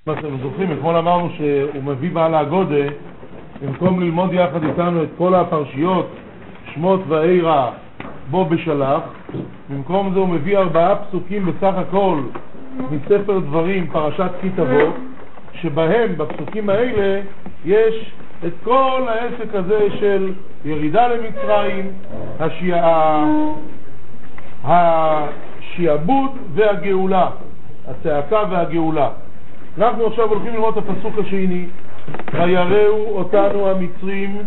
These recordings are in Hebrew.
אתם זוכרים, אתמול אמרנו שהוא מביא בעל הגודה, במקום ללמוד יחד איתנו את כל הפרשיות, שמות ואירה בו בשלח, במקום זה הוא מביא 4 פסוקים בסך הכל מספר דברים, פרשת כי תבוא, שבהם, בפסוקים האלה, יש את כל העסק הזה של ירידה למצרים, השיעבוד והגאולה, הצעקה והגאולה. אנחנו עכשיו הולכים לראות את הפסוק השני, ויראו אותנו המצרים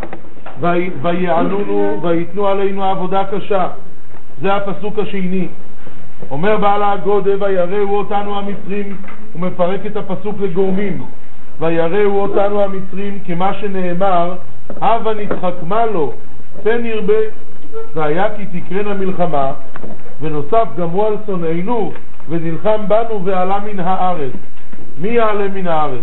ויענונו ויתנו עלינו עבודה קשה. זה הפסוק השני. אומר בעל הגודה, ויראו אותנו המצרים, הוא מפרק את הפסוק לגורמים. ויראו אותנו המצרים כמה שנאמר, הבה נתחכמה לו פן ירבה, והיה כי תקרנה מלחמה, ונוסף גם הוא על שונאינו ונלחם בנו ועלה מן הארץ. מי יעלה מן הארץ?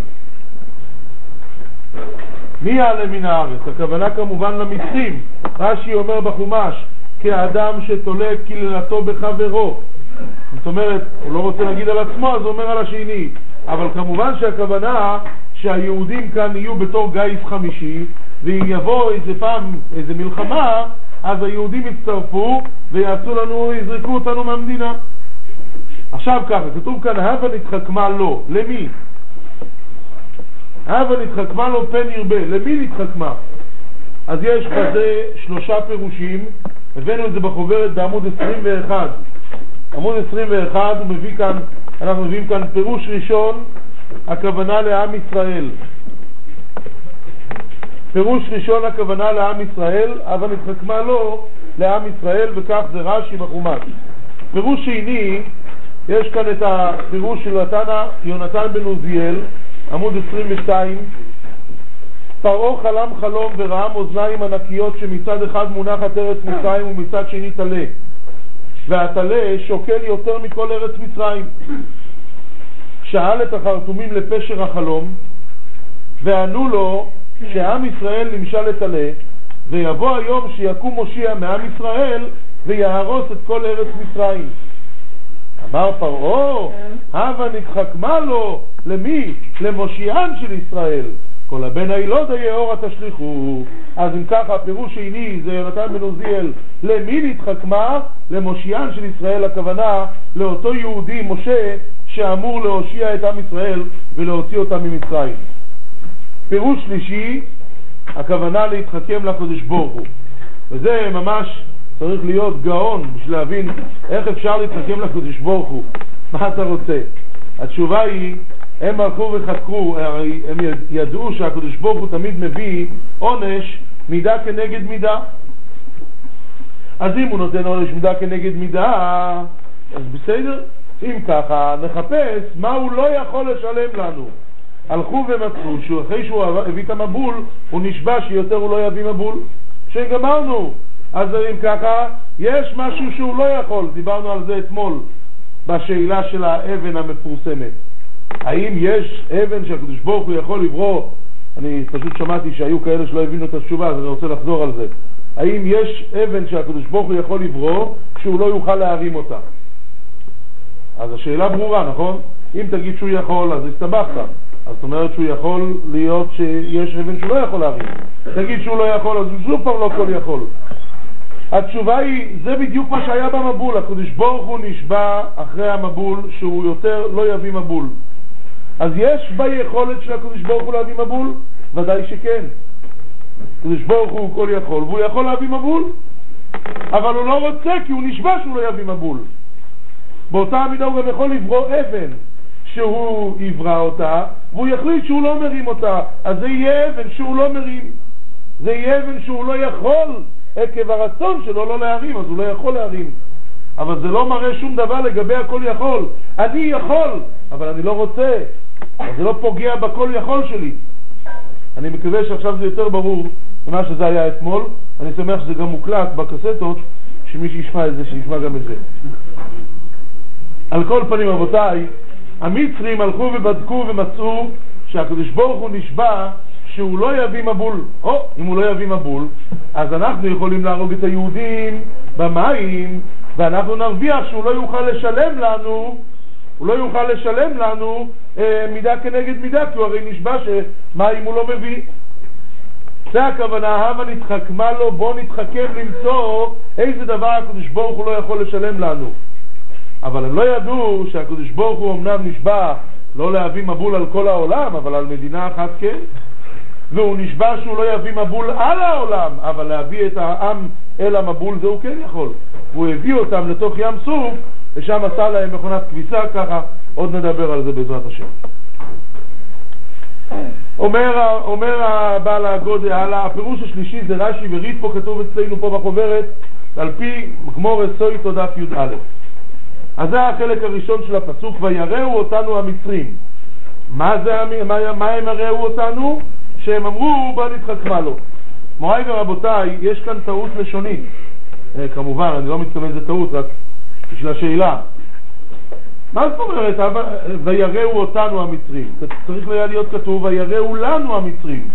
מי יעלה מן הארץ? הכוונה כמובן למצרים. רש"י אומר בחומש, כאדם שתולה קללתו בחברו. זאת אומרת, הוא לא רוצה להגיד על עצמו, אז הוא אומר על השני. אבל כמובן שהכוונה שהיהודים כאן יהיו בתור גיס חמישי, ואם יבוא איזה פעם, איזה מלחמה, אז היהודים יצטרפו ויעשו לנו, יזרקו אותנו מהמדינה. עכשיו ככה, כתוב כאן, הבה נתחכמה לו. למי? הבה נתחכמה לו פן ירבה. למי נתחכמה? אז יש בזה 3 פירושים. הבאנו את זה בחוברת בעמוד 21. עמוד 21 הוא מביא כאן, אנחנו מביאים כאן פירוש ראשון, הכוונה לעם ישראל. פירוש ראשון הכוונה לעם ישראל, הבה נתחכמה לו לעם ישראל, וכך זה רש"י בחומש. פירוש שני, יש כאן את הפירוש של יונתן בן עוזיאל, עמוד 22. פרעה חלם חלום וראה אוזניים ענקיות שמצד אחד מונחת ארץ מצרים ומצד שני תלה, והתלה שוקל יותר מכל ארץ מצרים. שאל את החרטומים לפשר החלום, וענו לו שעם ישראל נמשל לתלה, ויבוא היום שיקום מושיע מעם ישראל ויהרוס את כל ארץ מצרים. אמר פרעה, הבה נתחכמה לו. למי? למושיען של ישראל. כל הבן הילוד היאורה תשליחו. אז אם ככה, הפירוש שני זה יונתן בן עוזיאל, למי נתחכמה? למושיען של ישראל, הכוונה לאותו יהודי משה שאמור להושיע את עם ישראל ולהוציא אותם ממצרים. פירוש שלישי, הכוונה להתחכם לקדוש ברוך הוא. וזה ממש צריך להיות גאון בשביל להבין איך אפשר להתחכם לקדוש ברוך הוא. מה אתה רוצה? התשובה היא, הם הלכו וחקרו, הם ידעו שהקדוש ברוך הוא תמיד מביא עונש מידה כנגד מידה. אז אם הוא נותן עונש מידה כנגד מידה, אז בסדר. אם ככה, נחפש מה הוא לא יכול לשלם לנו. הלכו ומצאו שאחרי שהוא הביא את המבול, הוא נשבע שיותר הוא לא יביא מבול. שגמרנו. אז אם ככה, יש משהו שהוא לא יכול. דיברנו על זה אתמול בשאלה של האבן המפורסמת. האם יש אבן שהקדוש ברוך הוא יכול לברוא? אני פשוט שמעתי שהיו כאלה שלא הבינו את התשובה, אז אני רוצה לחזור על זה. האם יש אבן שהקדוש ברוך הוא יכול לברוא שהוא לא יוכל להרים אותה? אז השאלה ברורה, נכון? אם תגיד שהוא יכול, אז הסתבכת. אז זאת אומרת שהוא יכול להיות שיש אבן שהוא לא יכול להרים. תגיד שהוא לא יכול, אז הוא פעם לא כל יכול. התשובה היא, זה בדיוק מה שהיה במבול. הקדוש ברוך הוא נשבע אחרי המבול שהוא יותר לא יביא מבול. אז יש ביכולת של הקדוש ברוך הוא להביא מבול? ודאי שכן. הקדוש ברוך הוא כל יכול, והוא יכול להביא מבול. אבל הוא לא רוצה, כי הוא נשבע שהוא לא יביא מבול. באותה המידה הוא גם יכול לברוא אבן שהוא יברא אותה, והוא יחליט שהוא לא מרים אותה. אז זה יהיה אבן שהוא לא מרים. זה יהיה אבן שהוא לא יכול, עקב הרצון שלו לא להרים, אז הוא לא יכול להרים. אבל זה לא מראה שום דבר לגבי הכל יכול. אני יכול, אבל אני לא רוצה. אז זה לא פוגע בכל יכול שלי. אני מקווה שעכשיו זה יותר ברור ממה שזה היה אתמול. אני שמח שזה גם מוקלט בקסטות, שמי שישמע את זה, שישמע גם את זה. על כל פנים, רבותיי, המצרים הלכו ובדקו ומצאו שהקדוש ברוך הוא נשבע שהוא לא יביא מבול. אם הוא לא יביא מבול, אז אנחנו יכולים להרוג את היהודים במים, ואנחנו נרוויח שהוא לא יוכל לשלם לנו, מידה כנגד מידה, כי הוא הרי נשבע שמה אם הוא לא מביא. זה הכוונה, הבה נתחכמה לו, בוא נתחכם למצוא איזה דבר הקדוש ברוך הוא לא יכול לשלם לנו. אבל הם לא ידעו שהקדוש ברוך הוא אמנם נשבע לא להביא מבול על כל העולם, אבל על מדינה אחת כן. והוא נשבע שהוא לא יביא מבול על העולם, אבל להביא את העם אל המבול זה הוא כן יכול. והוא הביא אותם לתוך ים סוף, ושם עשה להם מכונת כביסה, ככה עוד נדבר על זה בעזרת השם. אומר הבעל הגודל, הפירוש השלישי זה רש"י וריד פה, כתוב אצלנו פה בחוברת, על פי גמור סוי תודף י"א. אז זה החלק הראשון של הפסוק, ויראו אותנו המצרים. מה הם יראו אותנו? שהם אמרו בוא נתחכמה לו. מוריי ורבותיי, יש כאן טעות לשונית. כמובן, אני לא מתכוון זה טעות, רק בשביל השאלה. מה זאת אומרת, ויראו אותנו המצרים? צריך להיות כתוב, ויראו לנו המצרים.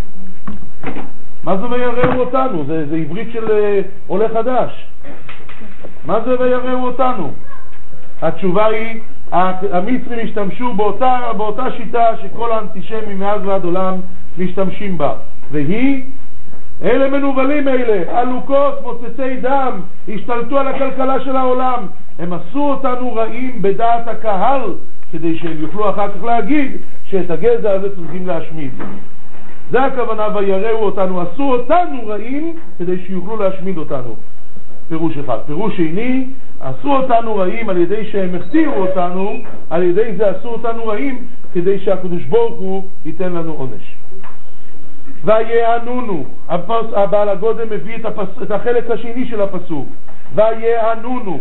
מה זה ויראו אותנו? זה עברית של עולה חדש. מה זה ויראו אותנו? התשובה היא, המצרים השתמשו באותה שיטה שכל האנטישמים מאז ועד עולם משתמשים בה. והיא, אלה מנובלים אלה, אלוקות, מוצצי דם, השתלטו על הכלכלה של העולם. הם עשו אותנו רעים בדעת הקהל, כדי שהם יוכלו אחר כך להגיד שאת הגזע הזה צריכים להשמיד. זה הכוונה, ויראו אותנו, עשו אותנו רעים כדי שיוכלו להשמיד אותנו. פירוש אחד. פירוש שני, עשו אותנו רעים על ידי שהם הכתירו אותנו, על ידי זה עשו אותנו רעים כדי שהקדוש ברוך הוא ייתן לנו עונש. ויענונו, הבעל הגודל מביא את החלק השני של הפסוק, ויענונו.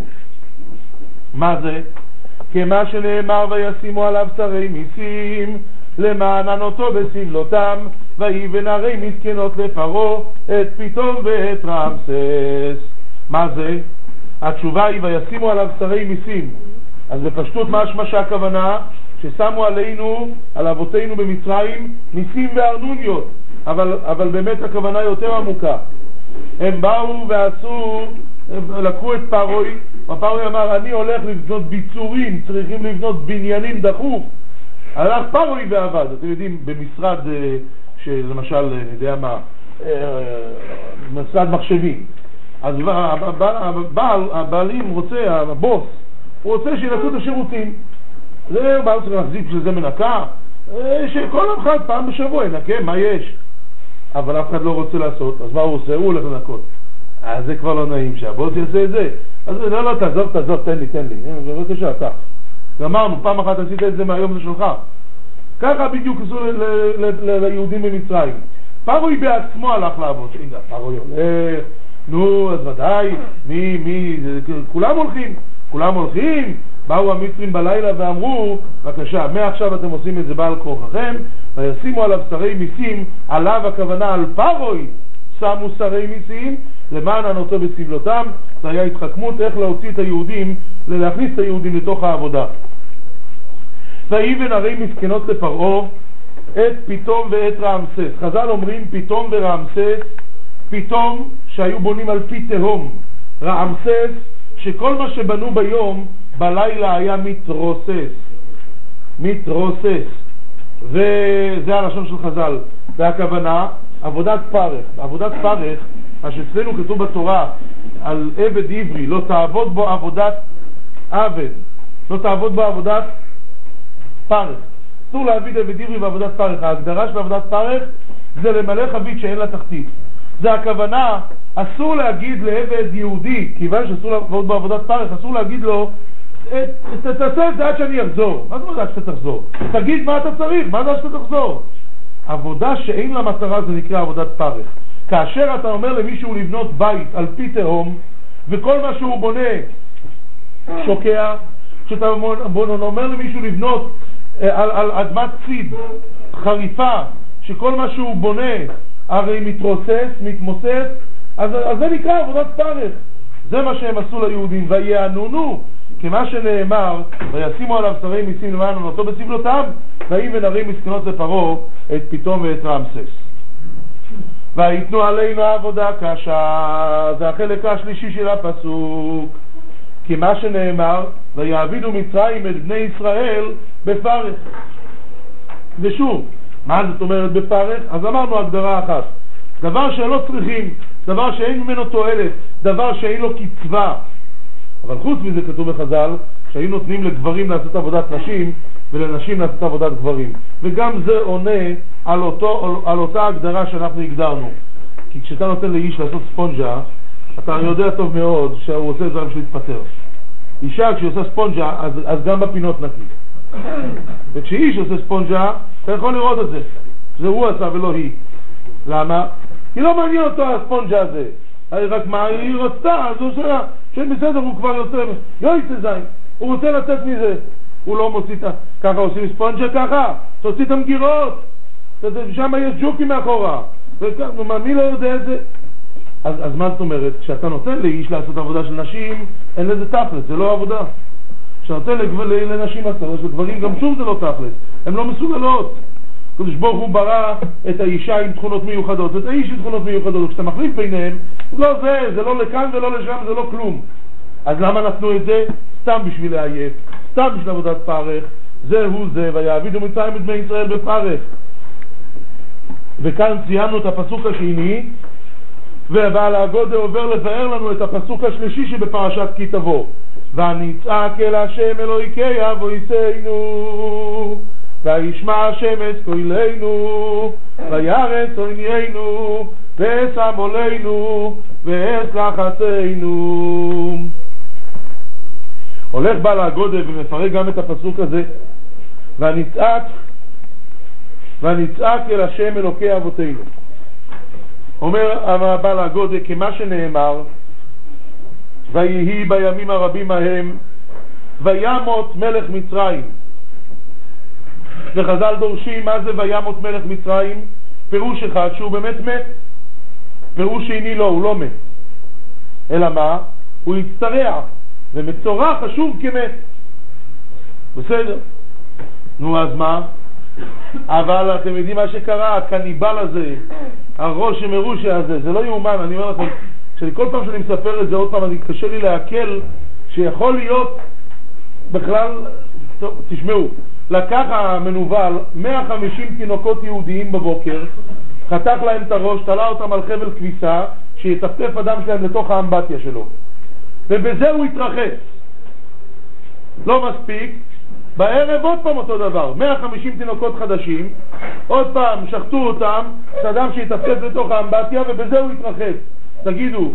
מה זה? כמה שנאמר וישימו עליו שרי מיסים למען אותו בסבלותם, ויבן ערי מסכנות לפרעה את פיתום ואת רעמסס. מה זה? התשובה היא וישימו עליו שרי מיסים. אז בפשטות משמע שהכוונה ששמו עלינו, על אבותינו במצרים, מיסים וארנוניות, אבל באמת הכוונה יותר עמוקה. הם באו ועשו, לקחו את פרוי, ופרוי אמר אני הולך לבנות ביצורים, צריכים לבנות בניינים דחוף. הלך פרוי ועבד. אתם יודעים, במשרד שלמשל, יודע מה, משרד מחשבים, אז הבעלים רוצה, הבוס, הוא רוצה שינקו את השירותים. זה בעל צריך להחזיק שזה מנקה, שכל אחד פעם בשבוע ינקה, מה יש? אבל אף אחד לא רוצה לעשות, אז מה הוא עושה? הוא הולך לנקות. אז זה כבר לא נעים שהבוס יעשה את זה. אז לא, תעזוב, תן לי. בבקשה, אתה. גמרנו, פעם אחת עשית את זה מהיום זה שלך. ככה בדיוק עשו ליהודים במצרים. פרוי בעצמו הלך לעבוד. פרוי הולך, נו, אז ודאי, כולם הולכים. באו המצרים בלילה ואמרו, בבקשה, מעכשיו אתם עושים את זה בעל כורחכם, וישימו עליו שרי מיסים, עליו הכוונה על פרוי, שמו שרי מיסים, למען ענותו בסבלותם. זה היה התחכמות איך להוציא את היהודים, להכניס את היהודים לתוך העבודה. ויבן ערי מסכנות לפרעה את פיתום ואת רעמסס. חז"ל אומרים פיתום ורעמסס, פיתום שהיו בונים על פי תהום, רעמסס שכל מה שבנו ביום בלילה היה מתרוסס, וזה הלשון של חז"ל. והכוונה עבודת פרך, מה שאצלנו כתוב בתורה על עבד עברי, לא תעבוד בו עבודת עבד, לא תעבוד בו עבודת פרך. אסור להעביד עבד עברי בעבודת פרך. ההגדרה של עבודת פרך זה למלא חבית שאין לה תחתית. זה הכוונה, אסור להגיד לעבד יהודי, כיוון שאסור לעבוד בעבודת פרך, אסור להגיד לו תעשה את זה עד שאני אחזור. מה זה עד שאתה תחזור? תגיד מה אתה צריך, מה זה עד שאתה תחזור? עבודה שאין לה מטרה זה נקרא עבודת פרך. כאשר אתה אומר למישהו לבנות בית על פי תהום, וכל מה שהוא בונה שוקע, כשאתה אומר למישהו לבנות על אדמת ציד חריפה, שכל מה שהוא בונה הרי מתמוסס, אז זה נקרא עבודת פרך. זה מה שהם עשו ליהודים. ויענונו, כמה שנאמר, וישימו עליו שרי מיסים למען ענותו בסבלותם, ויבן ערי מסכנות לפרעה את פיתום ואת רעמסס. ויתנו עלינו עבודה קשה. זה החלק השלישי של הפסוק. כמה שנאמר, ויעבידו מצרים את בני ישראל בפרך. ושוב, מה זאת אומרת בפרך? אז אמרנו הגדרה אחת, דבר שלא צריכים, דבר שאין ממנו תועלת, דבר שאין לו קצבה. אבל חוץ מזה כתוב בחז"ל שהיו נותנים לגברים לעשות עבודת נשים ולנשים לעשות עבודת גברים, וגם זה עונה על אותה הגדרה שאנחנו הגדרנו. כי כשאתה נותן לאיש לעשות ספונג'ה, אתה יודע טוב מאוד שהוא עושה את זה בשביל להתפטר. אישה כשהיא עושה ספונג'ה, אז גם בפינות נקי. וכשאיש עושה ספונג'ה, אתה יכול לראות את זה, זה הוא עשה ולא היא. למה? כי לא מעניין אותו הספונג'ה הזה, רק מה היא רצתה, אז הוא עושה שבסדר, הוא כבר יוצא, יוצא זין, הוא רוצה לצאת מזה, הוא לא מוציא את... ככה עושים ספונג'ה ככה, תוציא את המגירות, שם יש ג'וקים מאחורה, מי לא יודע את זה? אז מה זאת אומרת? כשאתה נותן לאיש לעשות עבודה של נשים, אין לזה תכלס, זה לא עבודה. כשאתה נותן לנשים לעשות, לגברים גם שוב זה לא תכלס, הן לא מסוגלות. הקדוש ברוך הוא ברא את האישה עם תכונות מיוחדות, את האיש עם תכונות מיוחדות, כשאתה מחליף ביניהם, זה לא לכאן ולא לשם, זה לא כלום. אז למה נתנו את זה? סתם בשביל לעייף, סתם בשביל עבודת פרך, זהו זה, ויעבידו מצרים את בני ישראל בפרך. וכאן ציינו את הפסוק השני, ובעל הגודל עובר לבאר לנו את הפסוק השלישי שבפרשת כי תבוא. ונצעק אל השם אלוהיקי אבויסנו, וישמע השם את קולנו, וירץ עניינו, וישם עולנו, ויעש לחצנו. הולך בעל הגודל ומפרק גם את הפסוק הזה, ונצעק אל השם אלוקי אבותינו. אומר בעל הגודל, כמה שנאמר, ויהי בימים הרבים ההם, וימות מלך מצרים. וחז"ל דורשים מה זה וימות מלך מצרים? פירוש אחד שהוא באמת מת, פירוש שני לא, הוא לא מת, אלא מה? הוא הצטרע ומצורע חשוב כמת. בסדר, נו אז מה? אבל אתם יודעים מה שקרה, הקניבל הזה, הראש המרושע הזה, זה לא יאומן. אני אומר לכם, כל פעם שאני מספר את זה עוד פעם, אני קשה לי להקל שיכול להיות בכלל, טוב, תשמעו, לקח המנובל 150 תינוקות יהודיים בבוקר, חתך להם את הראש, תלה אותם על חבל כביסה, שיטפטף הדם שלהם לתוך האמבטיה שלו, ובזה הוא התרחץ. לא מספיק, בערב עוד פעם אותו דבר, 150 תינוקות חדשים, עוד פעם שחטו אותם, את הדם שיטפטף לתוך האמבטיה, ובזה הוא התרחץ. תגידו,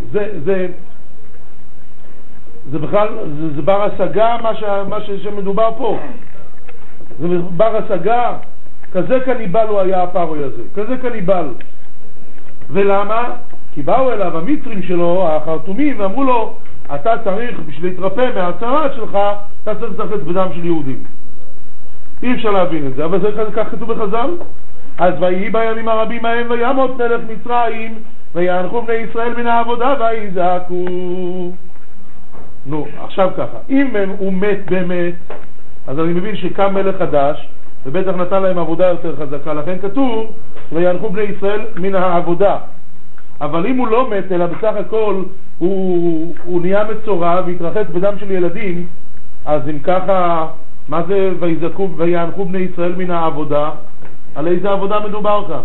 זה בכלל, זה בר השגה מה שמדובר פה? זה בר השגה? כזה קניבל הוא היה הפרוי הזה, כזה קניבל. ולמה? כי באו אליו המצרים שלו, החרטומים, ואמרו לו, אתה צריך, בשביל להתרפא מהצרת שלך, אתה צריך לצחץ בדם של יהודים. אי אפשר להבין את זה, אבל זה כך כתוב בחז"ל. אז ויהי בימים הרבים ההם, וימות מלך מצרים, ויאנחו בני ישראל מן העבודה ויזעקו. נו, עכשיו ככה, אם הוא מת באמת, אז אני מבין שקם מלך חדש, ובטח נתן להם עבודה יותר חזקה, לכן כתוב, ויאנחו בני ישראל מן העבודה. אבל אם הוא לא מת, אלא בסך הכל הוא נהיה מצורע והתרחץ בדם של ילדים, אז אם ככה, מה זה ויאנחו בני ישראל מן העבודה? על איזה עבודה מדובר כאן?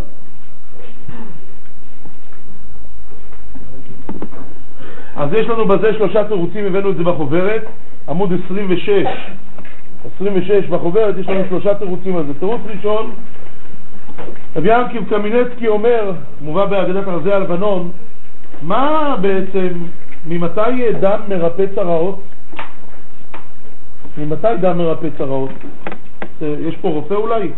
אז יש לנו בזה 3 תירוצים, הבאנו את זה בחוברת, עמוד 26 בחוברת, יש לנו 3 תירוצים על זה. תירוץ ראשון, רבי ינקב קמינצקי אומר, מובא בהגדת ארזי הלבנון, מה בעצם, ממתי דם מרפא צרעות? ממתי דם מרפא צרעות? יש פה רופא אולי?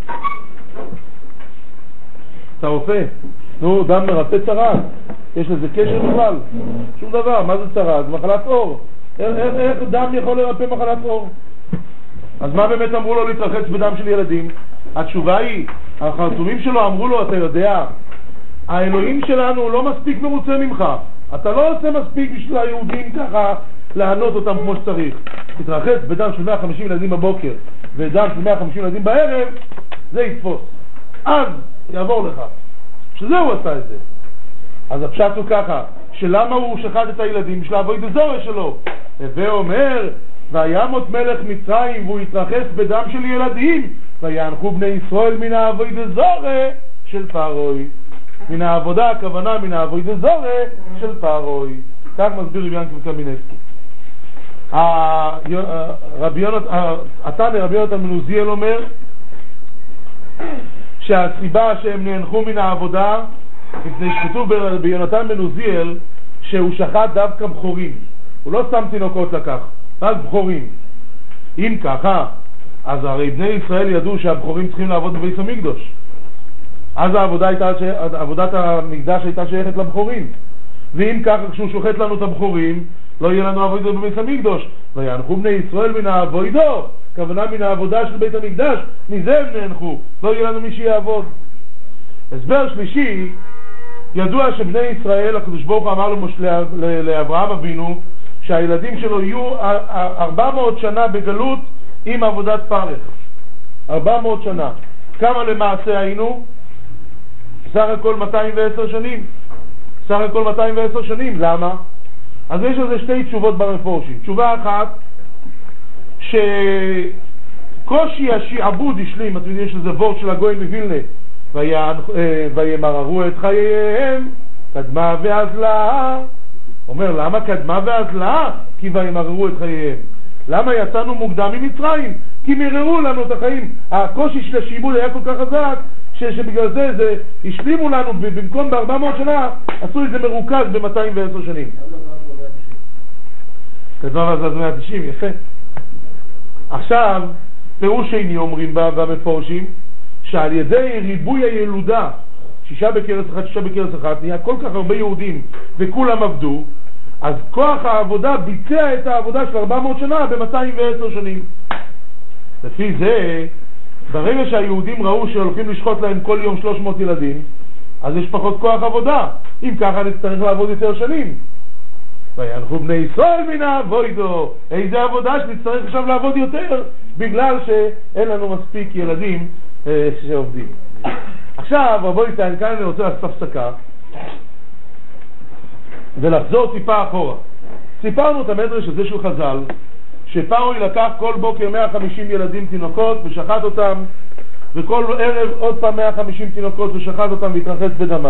אתה רופא? נו, דם מרפא צרעת. יש לזה קשר בכלל? שום דבר. מה זה צרעת? זה מחלת אור. איך דם יכול לרפא מחלת אור? אז מה באמת אמרו לו להתרחץ בדם של ילדים? התשובה היא, החרטומים שלו אמרו לו, אתה יודע, האלוהים שלנו לא מספיק מרוצה ממך. אתה לא עושה מספיק בשביל היהודים ככה לענות אותם כמו שצריך. תתרחץ בדם של 150 ילדים בבוקר ודם של 150 ילדים בערב, זה יתפוס. אז יעבור לך. שזה הוא עשה את זה. אז הפשט הוא ככה, שלמה הוא שחט את הילדים? בשביל לעבוד בזורש שלו. ואומר, וימות מלך מצרים והוא התרחץ בדם של ילדים, ויאנחו בני ישראל מן העבודה זרה של פרעה. מן העבודה הכוונה מן העבודה זרה של פרעה. כך מסביר רבי ינקל קמינסקי. רבי יונתן בן עוזיאל אומר שהסיבה שהם נאנחו מן העבודה, מפני שכתוב ביונתן בן עוזיאל שהוא שחט דווקא בחורים, הוא לא שם תינוקות לקח, רק בחורים. אם ככה, אז הרי בני ישראל ידעו שהבחורים צריכים לעבוד בבית המקדש, אז עבודת המקדש הייתה שייכת לבחורים. ואם ככה, כשהוא שוחט לנו את הבחורים, לא יהיה לנו עבודה בבית המקדש. ויאנחו בני ישראל מן העבודו, כוונה מן העבודה של בית המקדש, מזה הם נאנחו, לא יהיה לנו מי שיעבוד. הסבר שלישי, ידוע שבני ישראל, הקדוש ברוך הוא אמר לאברהם אבינו שהילדים שלו יהיו 400 שנה בגלות עם עבודת פרך. 400 שנה. כמה למעשה היינו? סך הכל 210 שנים. סך הכל 210 שנים. למה? אז יש לזה שתי תשובות במפורשים. תשובה אחת, שקושי השעבוד השלים, אתם יודעים שזה וורט של הגויין מווילנה, וימררו את חייהם, קדמה ואזלה. אומר, למה קדמה ואזלה? כי וימררו את חייהם. למה יצאנו מוקדם ממצרים? כי מררו לנו את החיים. הקושי של השעבוד היה כל כך חזק, שבגלל זה השלימו לנו, במקום ב-400 שנה, עשו את זה מרוכז ב-210 שנים. קדמה ואזלה זה 190, יפה. עכשיו, פירוש שני אומרים במפורשים, שעל ידי ריבוי הילודה, 6 בכרס אחת, נהיה כל כך הרבה יהודים וכולם עבדו, אז כוח העבודה ביצע את העבודה של 400 שנה ב-210 שנים. לפי זה, ברגע שהיהודים ראו שהולכים לשחוט להם כל יום 300 ילדים, אז יש פחות כוח עבודה. אם ככה נצטרך לעבוד יותר שנים. ויאנחו בני ישראל מן העבודה. איזה עבודה שנצטרך עכשיו לעבוד יותר, בגלל שאין לנו מספיק ילדים שעובדים. עכשיו, רבוי כאן אני רוצה לעשות הפסקה ולחזור טיפה אחורה. סיפרנו את המדרש הזה של חז"ל, שפרעה לקח כל בוקר 150 ילדים תינוקות ושחט אותם, וכל ערב עוד פעם 150 תינוקות ושחט אותם והתרחץ בדמם.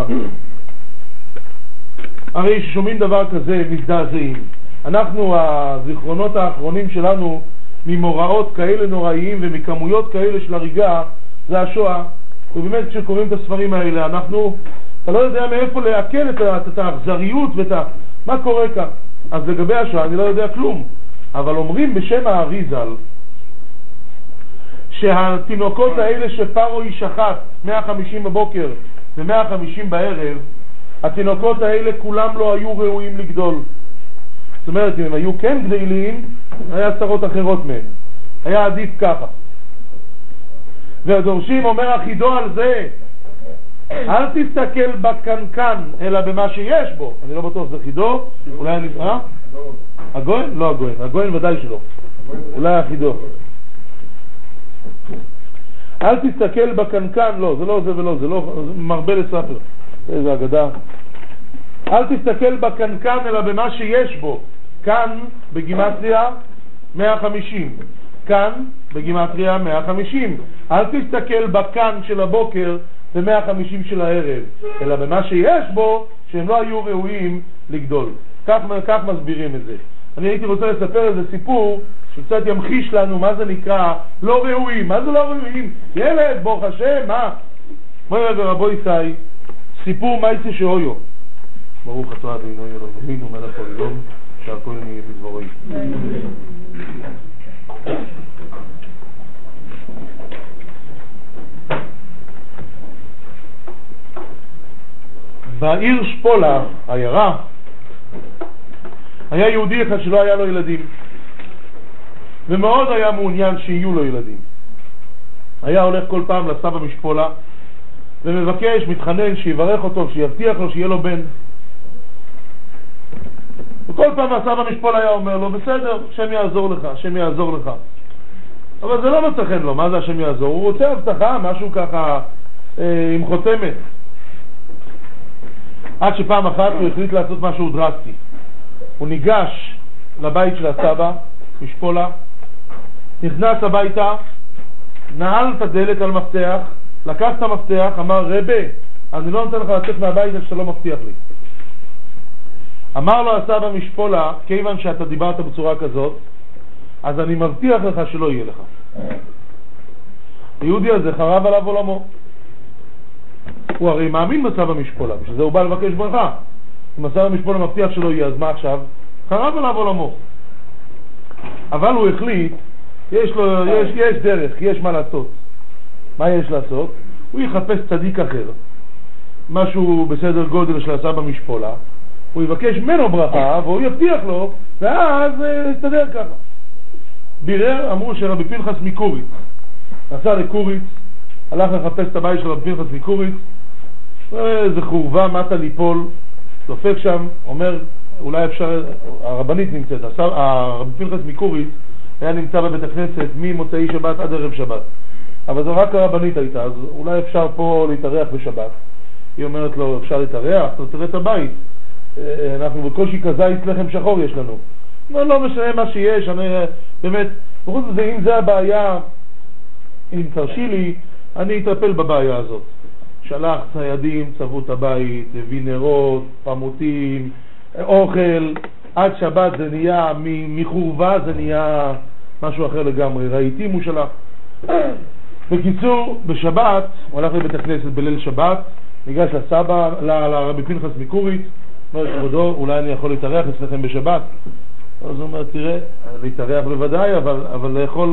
הרי ששומעים דבר כזה מזדעזעים. אנחנו, הזיכרונות האחרונים שלנו ממוראות כאלה נוראיים ומכמויות כאלה של הריגה, זה השואה. ובאמת כשקוראים את הספרים האלה, אתה לא יודע מאיפה להקל את האכזריות מה קורה כאן. אז לגבי השואה אני לא יודע כלום. אבל אומרים בשם האריזל, שהתינוקות האלה שפרעה שחט 150 בבוקר ו150 בערב, התינוקות האלה כולם לא היו ראויים לגדול. זאת אומרת, אם הם היו כן גדלים, היה צרות אחרות מהם. היה עדיף ככה. והדורשים אומר החידו על זה, אל תסתכל בקנקן, אלא במה שיש בו. אני לא בטוח זה חידו, אולי אני... הגוין? לא הגוין, הגוין ודאי שלא. אולי החידו. אל תסתכל בקנקן, לא, זה לא זה ולא, זה לא מרבה לספר. איזה אגדה. אל תסתכל בקנקן, אלא במה שיש בו. כאן בגימטריה 150. כאן בגימטריה 150. אל תסתכל בכאן של הבוקר ב-150 של הערב, אלא במה שיש בו, שהם לא היו ראויים לגדול. כך מסבירים את זה. אני הייתי רוצה לספר איזה סיפור שקצת ימחיש לנו מה זה נקרא לא ראויים. מה זה לא ראויים? ילד, ברוך השם, מה? בואי רגע רבו ישי, סיפור מייסי שאויו. ברוך אתה אדינו אלוהינו מלך העולם, שהכל נהיה בדברו. בעיר שפולה, העיירה, היה יהודי אחד שלא היה לו ילדים, ומאוד היה מעוניין שיהיו לו ילדים. היה הולך כל פעם לסבא משפולה ומבקש, מתחנן שיברך אותו, שיבטיח לו שיהיה לו בן. וכל פעם הסבא משפולה היה אומר לו, בסדר, השם יעזור לך, השם יעזור לך. אבל זה לא מצחן לו, מה זה השם יעזור? הוא רוצה הבטחה, משהו ככה עם חותמת. עד שפעם אחת הוא החליט לעשות משהו דרסטי. הוא ניגש לבית של הסבא משפולה, נכנס הביתה נעל את הדלת על מפתח, לקח את המפתח, אמר רבי, אני לא נותן לך לצאת מהבית עד שאתה לא מבטיח לי. אמר לו הסבא משפולה, כיוון שאתה דיברת בצורה כזאת, אז אני מבטיח לך שלא יהיה לך. היהודי הזה חרב עליו עולמו. הוא הרי מאמין בסבא משפולה, בשביל זה הוא בא לבקש ברכה. אם הסבא משפולה מבטיח שלא יהיה, אז מה עכשיו? חרב עליו עולמו. אבל הוא החליט, יש דרך, יש מה לעשות. מה יש לעשות? הוא יחפש צדיק אחר, משהו בסדר גודל של הסבא משפולה, הוא יבקש ממנו ברכה והוא יבטיח לו, ואז יסתדר ככה. בירר, אמרו שרבי פנחס מקוריץ נסע לקוריץ, הלך לחפש את הבית של רבי פנחס מקוריץ, איזה חורבה מטה ליפול, דופק שם, אומר אולי אפשר, הרבנית נמצאת, הרבי פנחס מקוריץ היה נמצא בבית הכנסת ממוצאי שבת עד ערב שבת, אבל זו רק הרבנית הייתה, אז אולי אפשר פה להתארח בשבת. היא אומרת לו, אפשר להתארח? תראה את הבית, אנחנו בקושי כזית לחם שחור יש לנו. לא משנה מה שיש, אני באמת, בחוץ לזה, אם זה הבעיה, אם תרשי לי, אני אטפל בבעיה הזאת. שלח ציידים, צבו את הבית, הביא נרות, פמותים, אוכל, עד שבת זה נהיה, מחורבה זה נהיה משהו אחר לגמרי, ראיתים הוא שלח. בקיצור, בשבת, הוא הלך לבית הכנסת בליל שבת, ניגש לסבא, לרבי פנחס מקוריץ, אומר, כבודו, אולי אני יכול להתארח אצלכם בשבת? אז הוא אומר, תראה, להתארח בוודאי, אבל לאכול,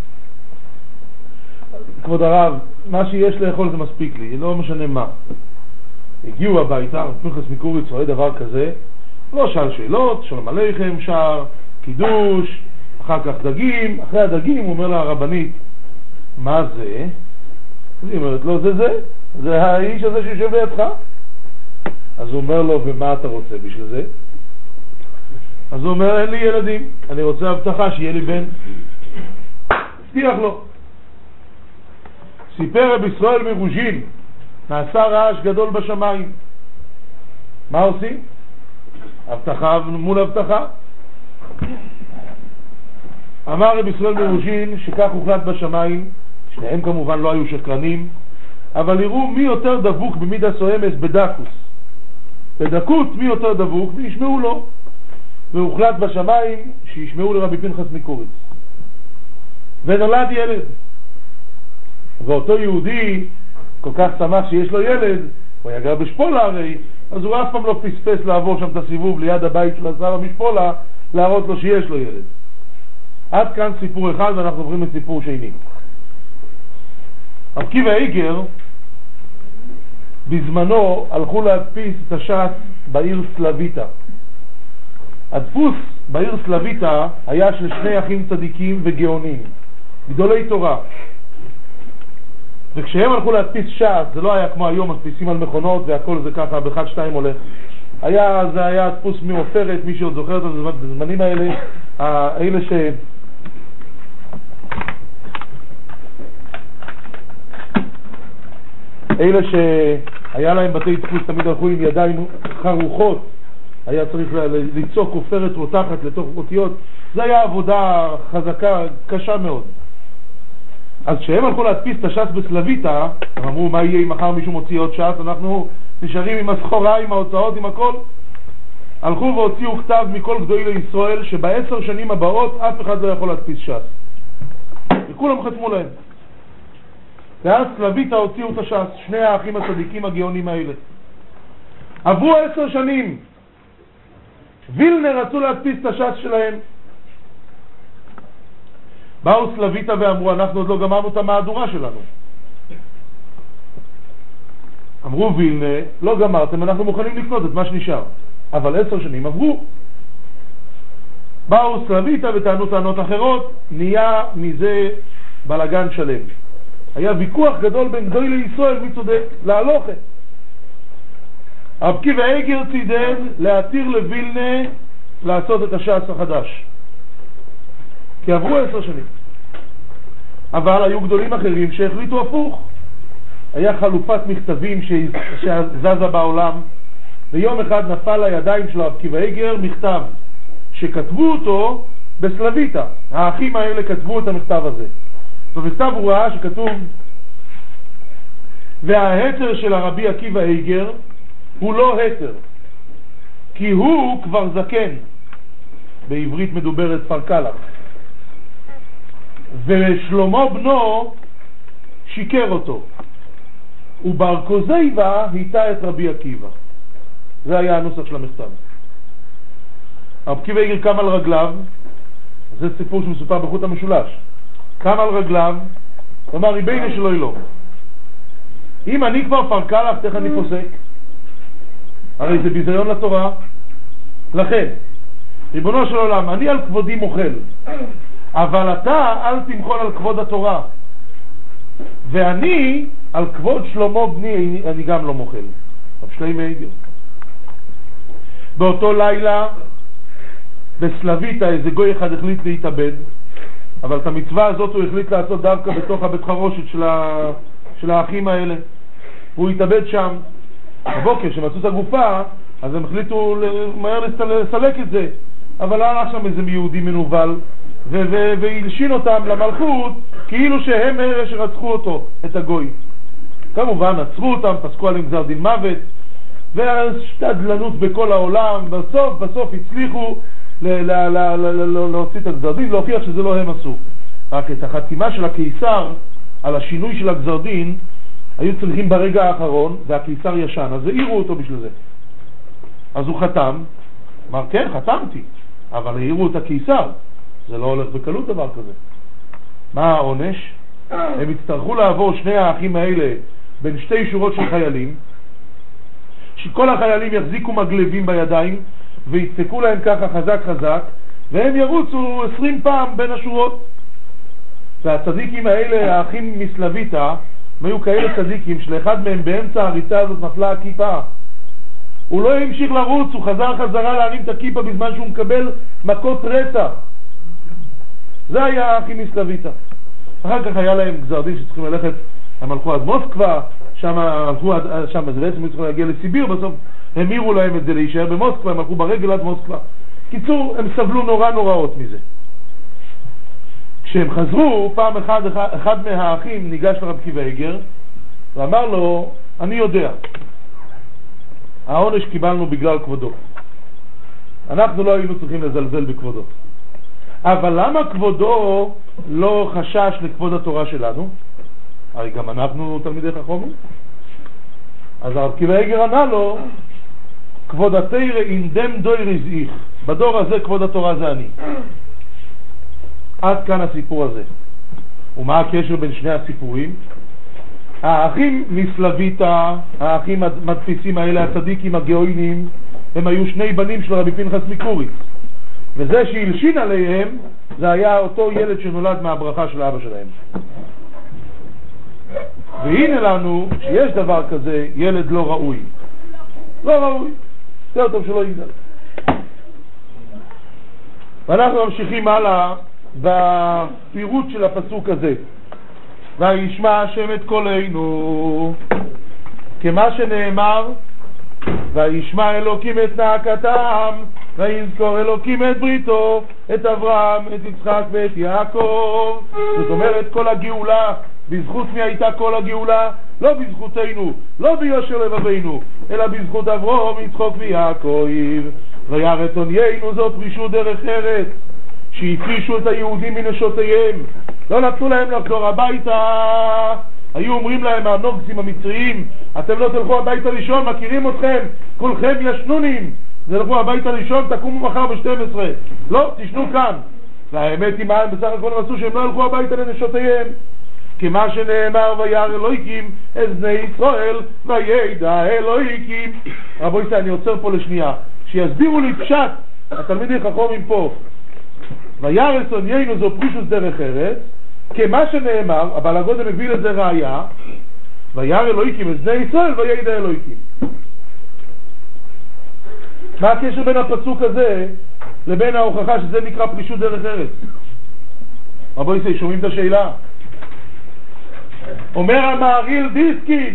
כבוד הרב, מה שיש לאכול זה מספיק לי, לא משנה מה. הגיעו הביתה, רבי פנחס מקוריץ רואה דבר כזה, לא שאל שאלות, שלום עליכם, שר, קידוש, אחר כך דגים, אחרי הדגים הוא אומר לה הרבנית, מה זה? היא אומרת לו, זה האיש הזה שיושב לידך. אז הוא אומר לו, ומה אתה רוצה בשביל זה? אז הוא אומר, אין לי ילדים, אני רוצה הבטחה שיהיה לי בן. הבטיח לו. סיפר רב ישראל מרוז'ין, נעשה רעש גדול בשמיים. מה עושים? הבטחה מול הבטחה. אמר רב ישראל מרוז'ין שכך הוחלט בשמיים, שניהם כמובן לא היו שקרנים, אבל יראו מי יותר דבוק במידה סוהמס בדקוס. בדקות מי יותר דבוק וישמעו לו. והוחלט בשמיים שישמעו לרבי פנחס מקוריץ. ונולד ילד. ואותו יהודי כל כך שמח שיש לו ילד, הוא היה גר בשפולה הרי, אז הוא אף פעם לא פספס לעבור שם את הסיבוב ליד הבית של הסבא משפולה, להראות לו שיש לו ילד. עד כאן סיפור אחד ואנחנו עוברים לסיפור שני. רב עקיבא איגר בזמנו הלכו להדפיס את הש"ס בעיר סלביטה. הדפוס בעיר סלביטה היה של שני אחים צדיקים וגאונים, גדולי תורה. וכשהם הלכו להדפיס ש"ס, זה לא היה כמו היום, מדפיסים על מכונות והכל זה ככה, באחד שתיים הולך. זה היה הדפוס מעופרת, מי שעוד זוכר את הזמנים האלה, אלה שהיה להם בתי דפוס תמיד הלכו עם ידיים חרוכות, היה צריך ליצוק עופרת רותחת לתוך אותיות, זה היה עבודה חזקה, קשה מאוד. אז כשהם הלכו להדפיס את הש"ס בסלביטה, הם אמרו מה יהיה אם מחר מישהו מוציא עוד ש"ס, אנחנו נשארים עם הסחורה, עם ההוצאות, עם הכל. הלכו והוציאו כתב מכל גדולי לישראל שב10 שנים הבאות אף אחד לא יכול להדפיס ש"ס, וכולם חתמו להם. ואז סלביטה הוציאו את הש"ס, שני האחים הצדיקים הגאונים האלה. עברו 10 שנים, וילנה רצו להדפיס את הש"ס שלהם. באו סלביטה ואמרו, אנחנו עוד לא גמרנו את המהדורה שלנו. אמרו וילנה, לא גמרתם, אנחנו מוכנים לקנות את מה שנשאר. אבל 10 שנים עברו. באו סלביטה וטענו טענות אחרות, נהיה מזה בלגן שלם. היה ויכוח גדול בין גדולי ישראל מי צודק, להלוכה. רב עקיבא איגר צידד להתיר לווילנה לעשות את הש"ס החדש, כי עברו 10 שנים. אבל היו גדולים אחרים שהחליטו הפוך. היה חלופת מכתבים שזזה בעולם, ויום אחד נפל לידיים של רב עקיבא איגר מכתב שכתבו אותו בסלביטה. האחים האלה כתבו את המכתב הזה, ובכתב הוא ראה שכתוב וההתר של הרבי עקיבא איגר הוא לא התר, כי הוא כבר זקן, בעברית מדוברת פרקלח, ושלמה בנו שיקר אותו, ובר כוזיבא היטה את רבי עקיבא. זה היה הנוסח של המכתב. רבי עקיבא איגר קם על רגליו, זה סיפור שמסופר בחוט המשולש, קם על רגליו ואמר ריבונו של עולם, אם אני כבר פרקלח, איך אני פוסק? הרי זה ביזיון לתורה. לכן ריבונו של עולם, אני על כבודי מוחל, אבל אתה אל תמחול על כבוד התורה, ואני על כבוד שלמה בני אני גם לא מוחל. רב שלמה איגר. באותו לילה בסלוויתה איזה גוי אחד החליט להתאבד, אבל את המצווה הזאת הוא החליט לעשות דווקא בתוך הבית חרושת של האחים האלה, והוא התאבד שם. בבוקר שמצאו את הגופה, אז הם החליטו מהר לסלק את זה, אבל היה שם איזה יהודי מנוול והלשין אותם למלכות כאילו שהם אלה שרצחו אותו, את הגוי. כמובן עצרו אותם, פסקו עליהם גזר דין מוות, והשתדלנות בכל העולם, בסוף הצליחו להוציא את הגזר דין, להוכיח שזה לא הם עשו. רק את החתימה של הקיסר על השינוי של הגזר דין היו צריכים ברגע האחרון, והקיסר ישן, אז העירו אותו בשביל זה. אז הוא חתם, אמר כן, חתמתי, אבל העירו את הקיסר, זה לא הולך בקלות דבר כזה. מה העונש? הם יצטרכו לעבור שני האחים האלה בין שתי שורות של חיילים, שכל החיילים יחזיקו מגלבים בידיים ויצפקו להם ככה חזק חזק, והם ירוצו 20 פעם בין השורות. והצדיקים האלה, האחים מסלוויתה, היו כאלה צדיקים שלאחד מהם באמצע הריצה הזאת נפלה הכיפה. הוא לא המשיך לרוץ, הוא חזר חזרה להרים את הכיפה בזמן שהוא מקבל מכות רצח. זה היה האחים מסלוויתה. אחר כך היה להם גזר דין שצריכים ללכת, הם הלכו עד מוסקבה, שם זה בעצם צריכים להגיע לסיביר, בסוף המירו להם את זה להישאר במוסקבה, הם הלכו ברגל עד מוסקבה. קיצור, הם סבלו נוראות מזה. כשהם חזרו, פעם אחד מהאחים ניגש לרב עקיבא איגר ואמר לו, אני יודע, העונש קיבלנו בגלל כבודו, אנחנו לא היינו צריכים לזלזל בכבודו, אבל למה כבודו לא חשש לכבוד התורה שלנו? הרי גם אנחנו תלמידי חכמים. אז הרב עקיבא איגר ענה לו, כבוד התורה אינדם דויר זיך, בדור הזה כבוד התורה זה אני. עד כאן הסיפור הזה. ומה הקשר בין שני הסיפורים? האחים מסלוויתה, האחים המדפיסים האלה, הצדיקים הגאוינים, הם היו שני בנים של רבי פנחס מקוריץ, וזה שהלשין עליהם זה היה אותו ילד שנולד מהברכה של אבא שלהם. והנה לנו שיש דבר כזה, ילד לא ראוי. לא ראוי, זה טוב שלא יגדל. ואנחנו ממשיכים הלאה בפירוט של הפסוק הזה. וישמע השם את קולנו, כמה שנאמר, וישמע אלוקים את נאקתם, ויזכור אלוקים את בריתו, את אברהם, את יצחק ואת יעקב. זאת אומרת, כל הגאולה, בזכות מי הייתה כל הגאולה? לא בזכותנו, לא ביושר לבבינו, אלא בזכות אברהם, יצחק ויעקב. וירא את עניינו, זאת פרישות דרך ארץ, שהפרישו את היהודים מנשותיהם, לא נתנו להם לחזור הביתה. היו אומרים להם הנוגסים המצריים, אתם לא תלכו הביתה לישון, מכירים אתכם, כולכם ישנונים, תלכו הביתה לישון, תקומו מחר ב-12. לא, תשנו כאן. והאמת היא מה הם בסך הכל עשו, שהם לא הלכו הביתה לנשותיהם. כמה שנאמר, וירא אלוהיקים את בני ישראל וידע אלוהיקים. רבו ישראל, אני עוצר פה לשנייה, שיסבירו לי פשט התלמידי חכמים פה. וירא את עניינו, זו פרישות דרך ארץ, כמה שנאמר, אבל הגודל מביא לזה ראיה, וירא אלוהיקים את בני ישראל וידע אלוהיקים. מה הקשר בין הפסוק הזה לבין ההוכחה שזה נקרא פרישות דרך ארץ? רבו ישראל, שומעים את השאלה? אומר המהרי"ל דיסקין,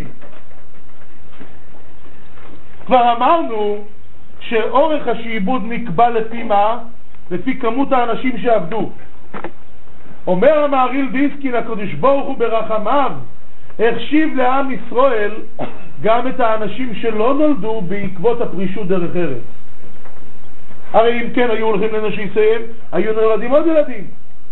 כבר אמרנו שאורך השעבוד נקבע לפי מה? לפי כמות האנשים שעבדו. אומר המהרי"ל דיסקין, הקדוש ברוך הוא ברחמיו החשיב לעם ישראל גם את האנשים שלא נולדו בעקבות הפרישות דרך ארץ. הרי אם כן היו הולכים לנשיסיהם, היו נולדים עוד ילדים.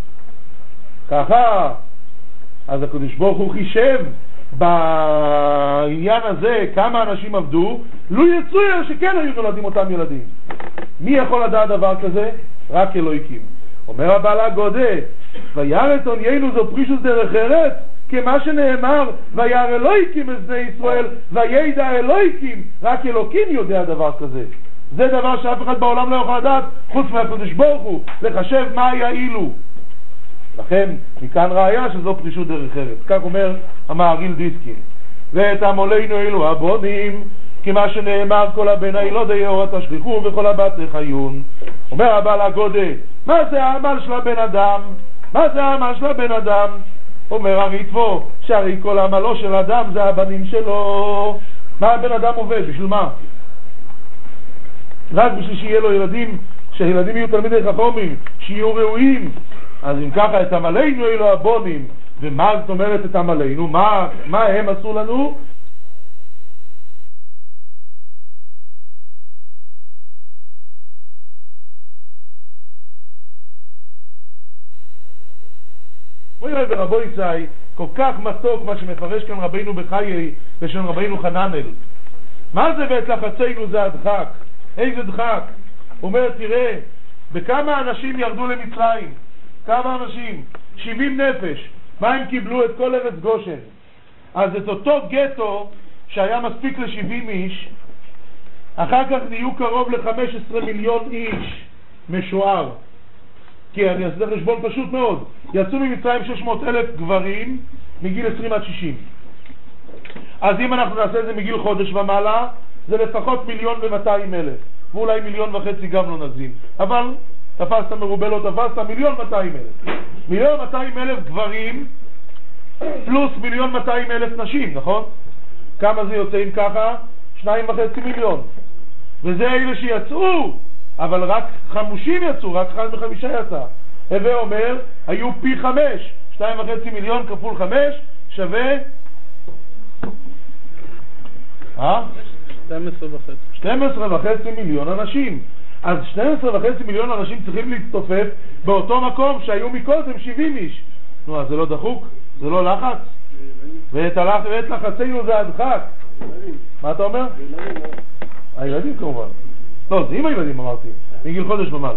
ככה, אז הקדוש ברוך הוא חישב בעניין הזה כמה אנשים עבדו, לו יצויר שכן היו נולדים אותם ילדים. מי יכול לדעת דבר כזה? רק אלוהיקים. אומר הבעל הגודה, וירא את עניינו זו פרישות דרך ארץ, כמה שנאמר, וירא אלוהיקים את בני ישראל, וידע אלוהיקים, רק אלוקים יודע דבר כזה. זה דבר שאף אחד בעולם לא יכול לדעת, חוץ מהקדוש ברוך הוא, לחשב מה היה אילו. לכן, מכאן ראיה שזו פרישות דרך ארץ. כך אומר המהרי"ל דיסקין. ואת עמולנו אלו הבונים, כמה שנאמר, כל הבן הילודי יאורה תשליכו וכל הבת חיון. אומר הבעל הגודה, מה זה העמל של הבן אדם? מה זה העמל של הבן אדם? אומר הריטב"א, שהרי כל עמלו של אדם זה הבנים שלו. מה הבן אדם עובד? בשביל מה? רק בשביל שיהיה לו ילדים, שהילדים יהיו תלמידי חכמים, שיהיו ראויים. אז אם ככה, את עמלנו אלו הבונים, ומה זאת אומרת את עמלנו? מה הם עשו לנו? ורבו יצאי, כל כך מתוק מה שמפרש כאן רבינו בחיי ושל רבינו חננאל. מה זה ואת לחצינו זה הדחק? איזה דחק? הוא אומר, תראה, בכמה אנשים ירדו למצרים? כמה אנשים? 70 נפש. מה הם קיבלו? את כל ארץ גושן. אז את אותו גטו שהיה מספיק ל-70 איש, אחר כך נהיו קרוב ל-15 מיליון איש משוער. כי אני אעשה חשבון פשוט מאוד. יצאו ממצרים 600,000 גברים מגיל 20 עד 60. אז אם אנחנו נעשה את זה מגיל חודש ומעלה, זה לפחות 1,200,000. ואולי 1,500,000 גם לא נזין. אבל תפסת מרובה לא תפסת, 1,200,000. 1,200,000 גברים פלוס 1,200,000 נשים, נכון? כמה זה יוצא אם ככה? 2.5 מיליון. וזה אלה שיצאו, אבל רק 50 יצאו, רק 1 מ-5 יצא. הווה אומר, היו פי 5, 2.5 מיליון כפול 5 שווה 12.5 מיליון אנשים. אז 12.5 מיליון אנשים צריכים להצטופף באותו מקום שהיו מקודם 70 איש. נו, אז זה לא דחוק? זה לא לחץ? ואת לחצינו זה הדחק. מה אתה אומר? הילדים כמובן. לא, זה עם הילדים אמרתי, מגיל חודש ומעלה.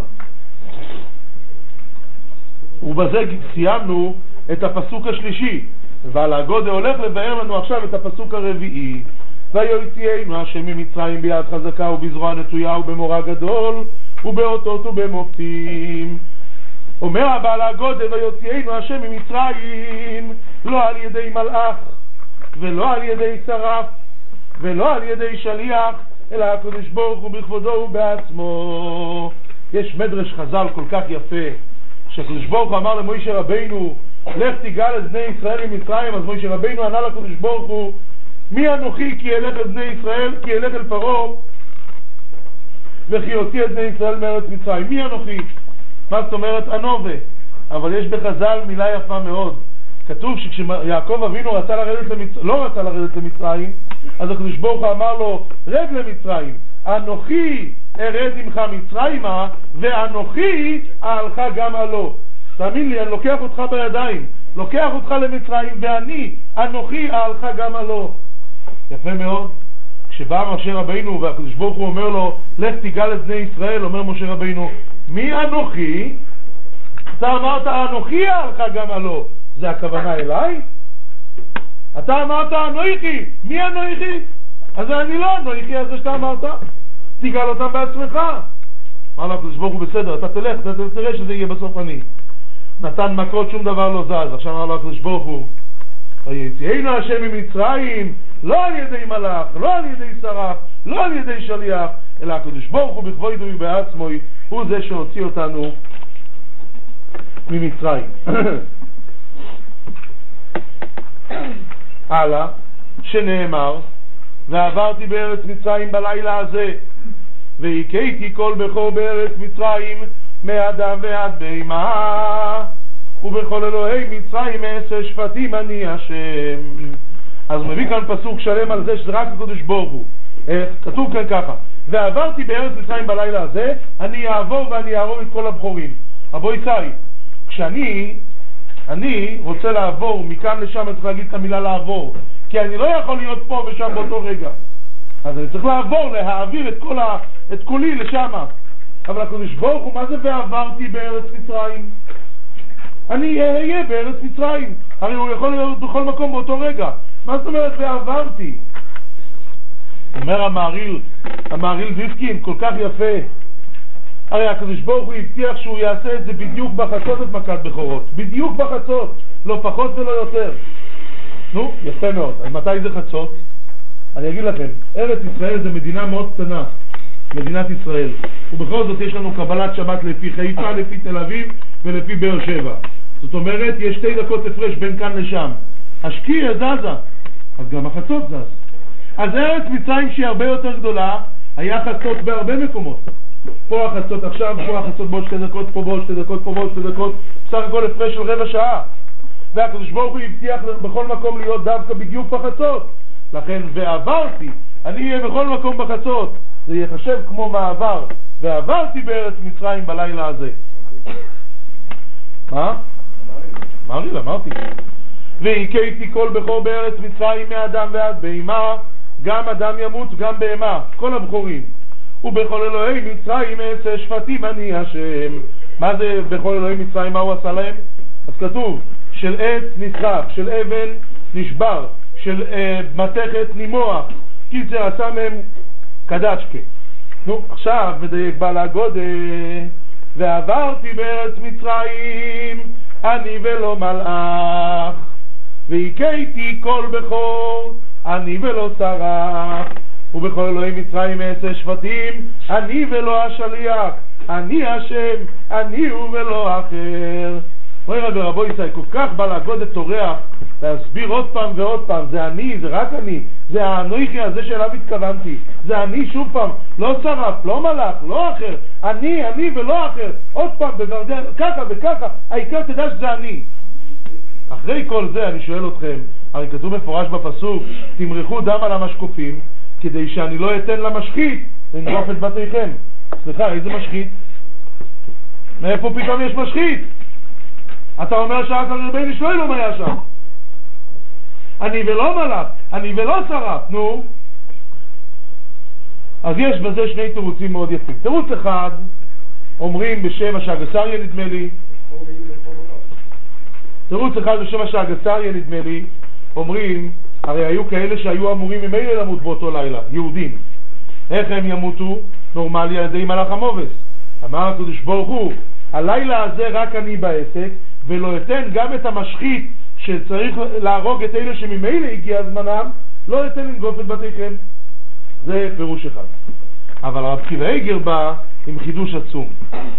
ובזה סיימנו את הפסוק השלישי, ועל הגודה הולך לבאר לנו עכשיו את הפסוק הרביעי. ויוציאנו השם ממצרים ביד חזקה ובזרוע נטויה ובמורא גדול ובאותות ובמופתים. אומר הבעל הגודה, ויוציאנו השם ממצרים לא על ידי מלאך ולא על ידי שרף ולא על ידי שליח, אלא הקדוש ברוך הוא בכבודו ובעצמו. יש מדרש חז"ל כל כך יפה, שהקדוש ברוך הוא אמר למשה רבינו, לך תגאל את בני ישראל ממצרים. אז משה רבינו ענה לקדוש ברוך הוא, מי אנוכי כי אלך את בני ישראל, כי אלך אל פרעה וכי יוציא את בני ישראל מארץ מצרים? מי אנוכי? מה זאת אומרת? אנובה. אבל יש בחז"ל מילה יפה מאוד. כתוב שכשיעקב אבינו לא רצה לרדת למצרים, אז הקדוש ברוך הוא אמר לו, רד למצרים, אנוכי ארד עמך מצרימה ואנוכי אהלך גם עלו. תאמין לי, אני לוקח אותך בידיים, לוקח אותך למצרים, ואני אנוכי אהלך גם עלו. יפה מאוד. כשבא משה רבינו והקדוש ברוך הוא אומר לו, לך תגאל את בני ישראל, אומר משה רבינו, מי אנוכי? אתה אמרת אנוכי אהלך גם עלו. זה הכוונה אליי? אתה אמרת אנוכי, מי אנוכי? אז אני לא אנוכי, אז זה שאתה אמרת, תגאל אותם בעצמך. אמר לה הקדוש ברוך הוא, בסדר, אתה תלך, אתה תראה שזה יהיה בסוף אני. נתן מכות, שום דבר לא זז. עכשיו אמר לו הקדוש ברוך הוא, ויוציאנו השם ממצרים לא על ידי מלאך, לא על ידי שרף, לא על ידי שליח, אלא הקדוש ברוך הוא בכבודו ובעצמו הוא זה שהוציא אותנו ממצרים. הלאה, שנאמר, ועברתי בארץ מצרים בלילה הזה, והכיתי כל בכור בארץ מצרים, מאדם ועד בהמה, ובכל אלוהי מצרים 10 שבטים אני השם. אז הוא מביא כאן פסוק שלם על זה שזה רק הקדוש ברוך הוא. כתוב כאן ככה: ועברתי בארץ מצרים בלילה הזה, אני אעבור ואני אערוב את כל הבכורים. אבו יצאי, אני רוצה לעבור מכאן לשם, אני צריך להגיד את המילה לעבור, כי אני לא יכול להיות פה ושם באותו רגע, אז אני צריך לעבור, להעביר את כולי לשם. אבל הקדוש ברוך הוא, מה זה ועברתי בארץ מצרים? אני אהיה בארץ מצרים, הרי הוא יכול להיות בכל מקום באותו רגע. מה זאת אומרת ועברתי? אומר המהרי"ל דיסקין כל כך יפה, הרי הקדוש ברוך הוא הבטיח שהוא יעשה את זה בדיוק בחצות, את מכת בכורות, בדיוק בחצות, לא פחות ולא יותר. נו, יפה מאוד. אז מתי זה חצות? אני אגיד לכם, ארץ ישראל זה מדינה מאוד קטנה, מדינת ישראל, ובכל זאת יש לנו קבלת שבת לפי חיפה, לפי תל אביב ולפי באר שבע. זאת אומרת, יש 2 דקות הפרש בין כאן לשם. השקיע זזה, אז גם החצות זז. אז ארץ מצרים שהיא הרבה יותר גדולה, היה חצות בהרבה מקומות. פה החצות עכשיו, פה החצות בעוד 2 דקות, פה בעוד 2 דקות, פה בעוד 2 דקות, סך הכל הפרש של רבע שעה. והקדוש ברוך הוא הבטיח בכל מקום להיות דווקא בדיוק בחצות. לכן ועברתי, אני אהיה בכל מקום בחצות, זה יחשב כמו מעבר. ועברתי בארץ מצרים בלילה הזה. מה? אמרתי. והכיתי כל בכור בארץ מצרים מאדם ועד בהמה, גם אדם ימות גם בהמה, כל הבכורים. ובכל אלוהי מצרים 10 שבטים אני השם. מה זה בכל אלוהי מצרים? מה הוא עשה להם? אז כתוב של עץ נשרף, של אבן נשבר, של מתכת נימוח, קיצר עשה מהם קדשקה. נו, עכשיו מדייק בעל הגודל: ועברתי בארץ מצרים אני ולא מלאך, והכיתי כל בכור אני ולא שרף, ובכל אלוהי מצרים 10 שבטים אני ולא השליח, אני השם, אני הוא ולא אחר. רבו יצאי, כל כך בעל הגודל טורח להסביר עוד פעם ועוד פעם, זה אני, זה רק אני, זה האנוכי הזה שאליו התכוונתי, זה אני שוב פעם, לא שרף, לא מלאך, לא אחר, אני ולא אחר, עוד פעם בוורדן, ככה וככה, העיקר תדע שזה אני. אחרי כל זה אני שואל אתכם, הרי כתוב מפורש בפסוק: תמרחו דם על המשקופים, כדי שאני לא אתן למשחית לנגוף את בתיכם. סליחה, איזה משחית? מאיפה פתאום יש משחית? אתה אומר שרק רבי נשלוי מה היה שם. אני ולא מלאך, אני ולא שרף. נו, אז יש בזה 2 תירוצים מאוד יפים. תירוץ אחד, אומרים בשם השאגסריה נדמה לי, תירוץ אחד בשם השאגסריה נדמה לי, אומרים, הרי היו כאלה שהיו אמורים ממילא למות באותו לילה, יהודים. איך הם ימותו? נורמלי על ידי מלאך המובס. אמר הקדוש ברוך הוא, הלילה הזה רק אני בעסק, ולא אתן גם את המשחית שצריך להרוג את אלה שממילא הגיע זמנם, לא אתן לנגוף את בתיכם. זה פירוש אחד. אבל רב קיבא איגר בא עם חידוש עצום.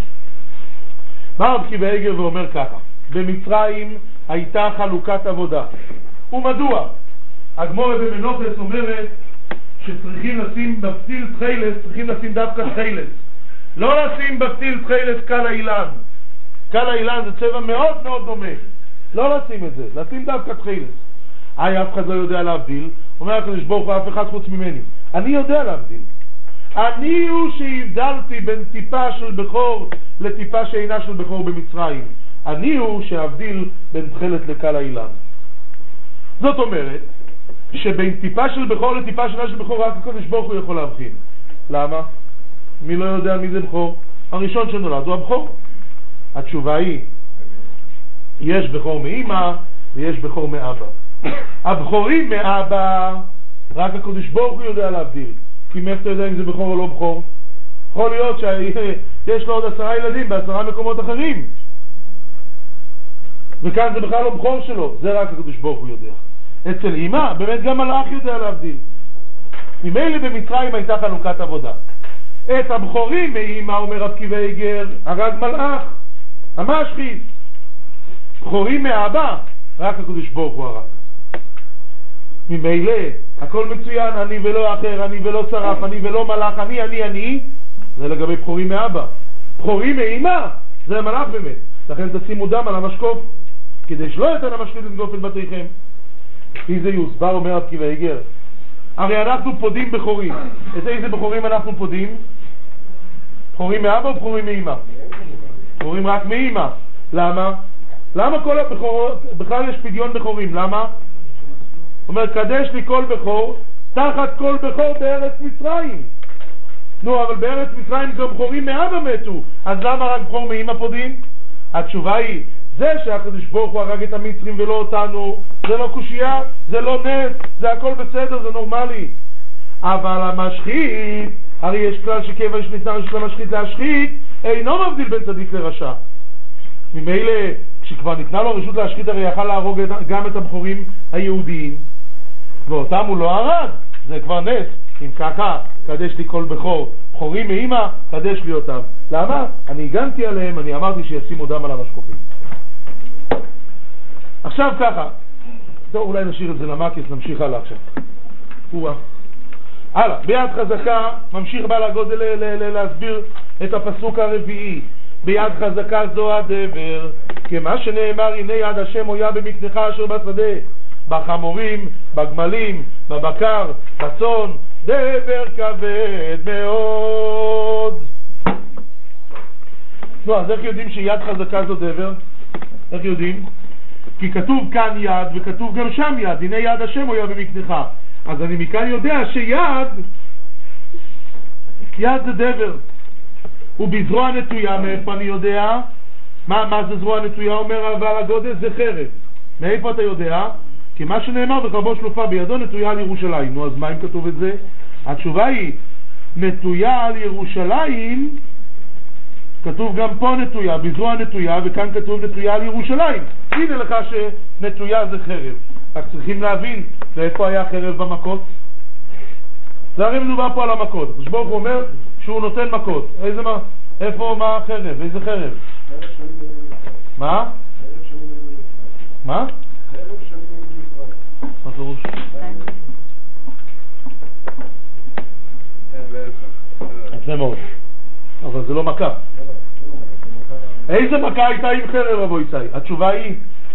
בא רב קיבא איגר ואומר ככה: במצרים הייתה חלוקת עבודה. ומדוע? הגמרא במנוחס אומרת שצריכים לשים בפתיל תחילס, צריכים לשים דווקא תחילס, לא לשים בפתיל תחילס קל האילן. קל האילן זה צבע מאוד מאוד דומה, לא לשים את זה, לשים דווקא תחילס. אף אחד לא יודע להבדיל. אומר הקדוש ברוך הוא, אף אחד חוץ ממני, אני יודע להבדיל. אני הוא שהבדלתי בין טיפה של בכור לטיפה שאינה של בכור במצרים. אני הוא שהבדיל בין תחילת לקל האילן. זאת אומרת שבין טיפה של בכור לטיפה שאינה של בכור רק הקדוש ברוך הוא יכול להבחין. למה? מי לא יודע מי זה בכור? הראשון שנולד הוא הבכור. התשובה היא, יש בכור מאמא ויש בכור מאבא. הבכורים מאבא רק הקדוש ברוך הוא יודע להבדיל. כי מאיפה אתה יודע אם זה בכור או לא בכור? יכול להיות שיש לו עוד 10 ילדים ב10 מקומות אחרים, וכאן זה בכלל לא בכור שלו, זה רק הקדוש ברוך הוא יודע. אצל אמא באמת גם מלאך יודע להבדיל. ממילא במצרים הייתה חלוקת עבודה. את הבכורים מאמא, אומר רב קיבא איגר, הרג מלאך, המשחית. בכורים מאבא רק הקדוש ברוך הוא הרג. ממילא הכל מצוין, אני ולא אחר, אני ולא שרף, אני ולא מלאך, אני. זה לגבי בכורים מאבא. בכורים מאמא זה מלאך באמת. לכן תשימו דם על המשקוף, כדי שלא יתן המשחית לנגוף אל בתיכם. לפי זה יוסבר, אומר רב עקיבא איגר, הרי אנחנו פודים בחורים. את איזה בחורים אנחנו פודים? בחורים מאבא או בחורים מאמא? בחורים רק מאמא. למה? למה כל הבחורות, בכלל יש פדיון בחורים, למה? אומר, קדש לי כל בחור, תחת כל בחור בארץ מצרים. נו, אבל בארץ מצרים גם בחורים מאבא מתו, אז למה רק בחור מאמא פודים? התשובה היא, זה שהקדוש ברוך הוא הרג את המצרים ולא אותנו, זה לא קושייה, זה לא נס, זה הכל בסדר, זה נורמלי. אבל המשחית, הרי יש כלל שקבע שניתנה רשות למשחית להשחית, אינו מבדיל בין צדיק לרשע. ממילא, כשכבר ניתנה לו רשות להשחית, הרי יכל להרוג גם את הבחורים היהודיים, ואותם הוא לא הרג, זה כבר נס. אם ככה, קדש לי כל בחור, בחורים מאמא, קדש לי אותם. למה? אני הגנתי עליהם, אני אמרתי שישימו דם על המשקופים. עכשיו ככה, טוב, אולי נשאיר את זה למקס, נמשיך הלאה עכשיו. הלאה, ביד חזקה, ממשיך בעל הגודל להסביר את הפסוק הרביעי. ביד חזקה זו הדבר, כמה שנאמר, הנה יד השם הויה במקנך אשר בשדה, בחמורים, בגמלים, בבקר, בצאן, דבר כבד מאוד. נו, אז איך יודעים שיד חזקה זו דבר? איך יודעים? כי כתוב כאן יד וכתוב גם שם יד, הנה יד השם הויה במקנך. אז אני מכאן יודע שיד, יד זה דבר. ובזרוע נטויה, מאיפה אני יודע? מה זה זרוע נטויה? אומר אבל הגודל זה חרב. מאיפה אתה יודע? כי מה שנאמר וחרבו שלופה בידו נטויה על ירושלים. נו, אז מה אם כתוב את זה? התשובה היא, נטויה על ירושלים, כתוב גם פה נטויה, בזרוע נטויה, וכאן כתוב נטויה על ירושלים. הנה לך שנטויה זה חרב. רק צריכים להבין לאיפה היה חרב במכות. זה הרי מדובר פה על המכות. ברוך הוא אומר שהוא נותן מכות. איפה, מה החרב? איזה חרב? מה? מה? מה פירוש? יפה מאוד. אבל זה לא מכה. איזה מכה הייתה עם חרב רבו יצאי? התשובה היא,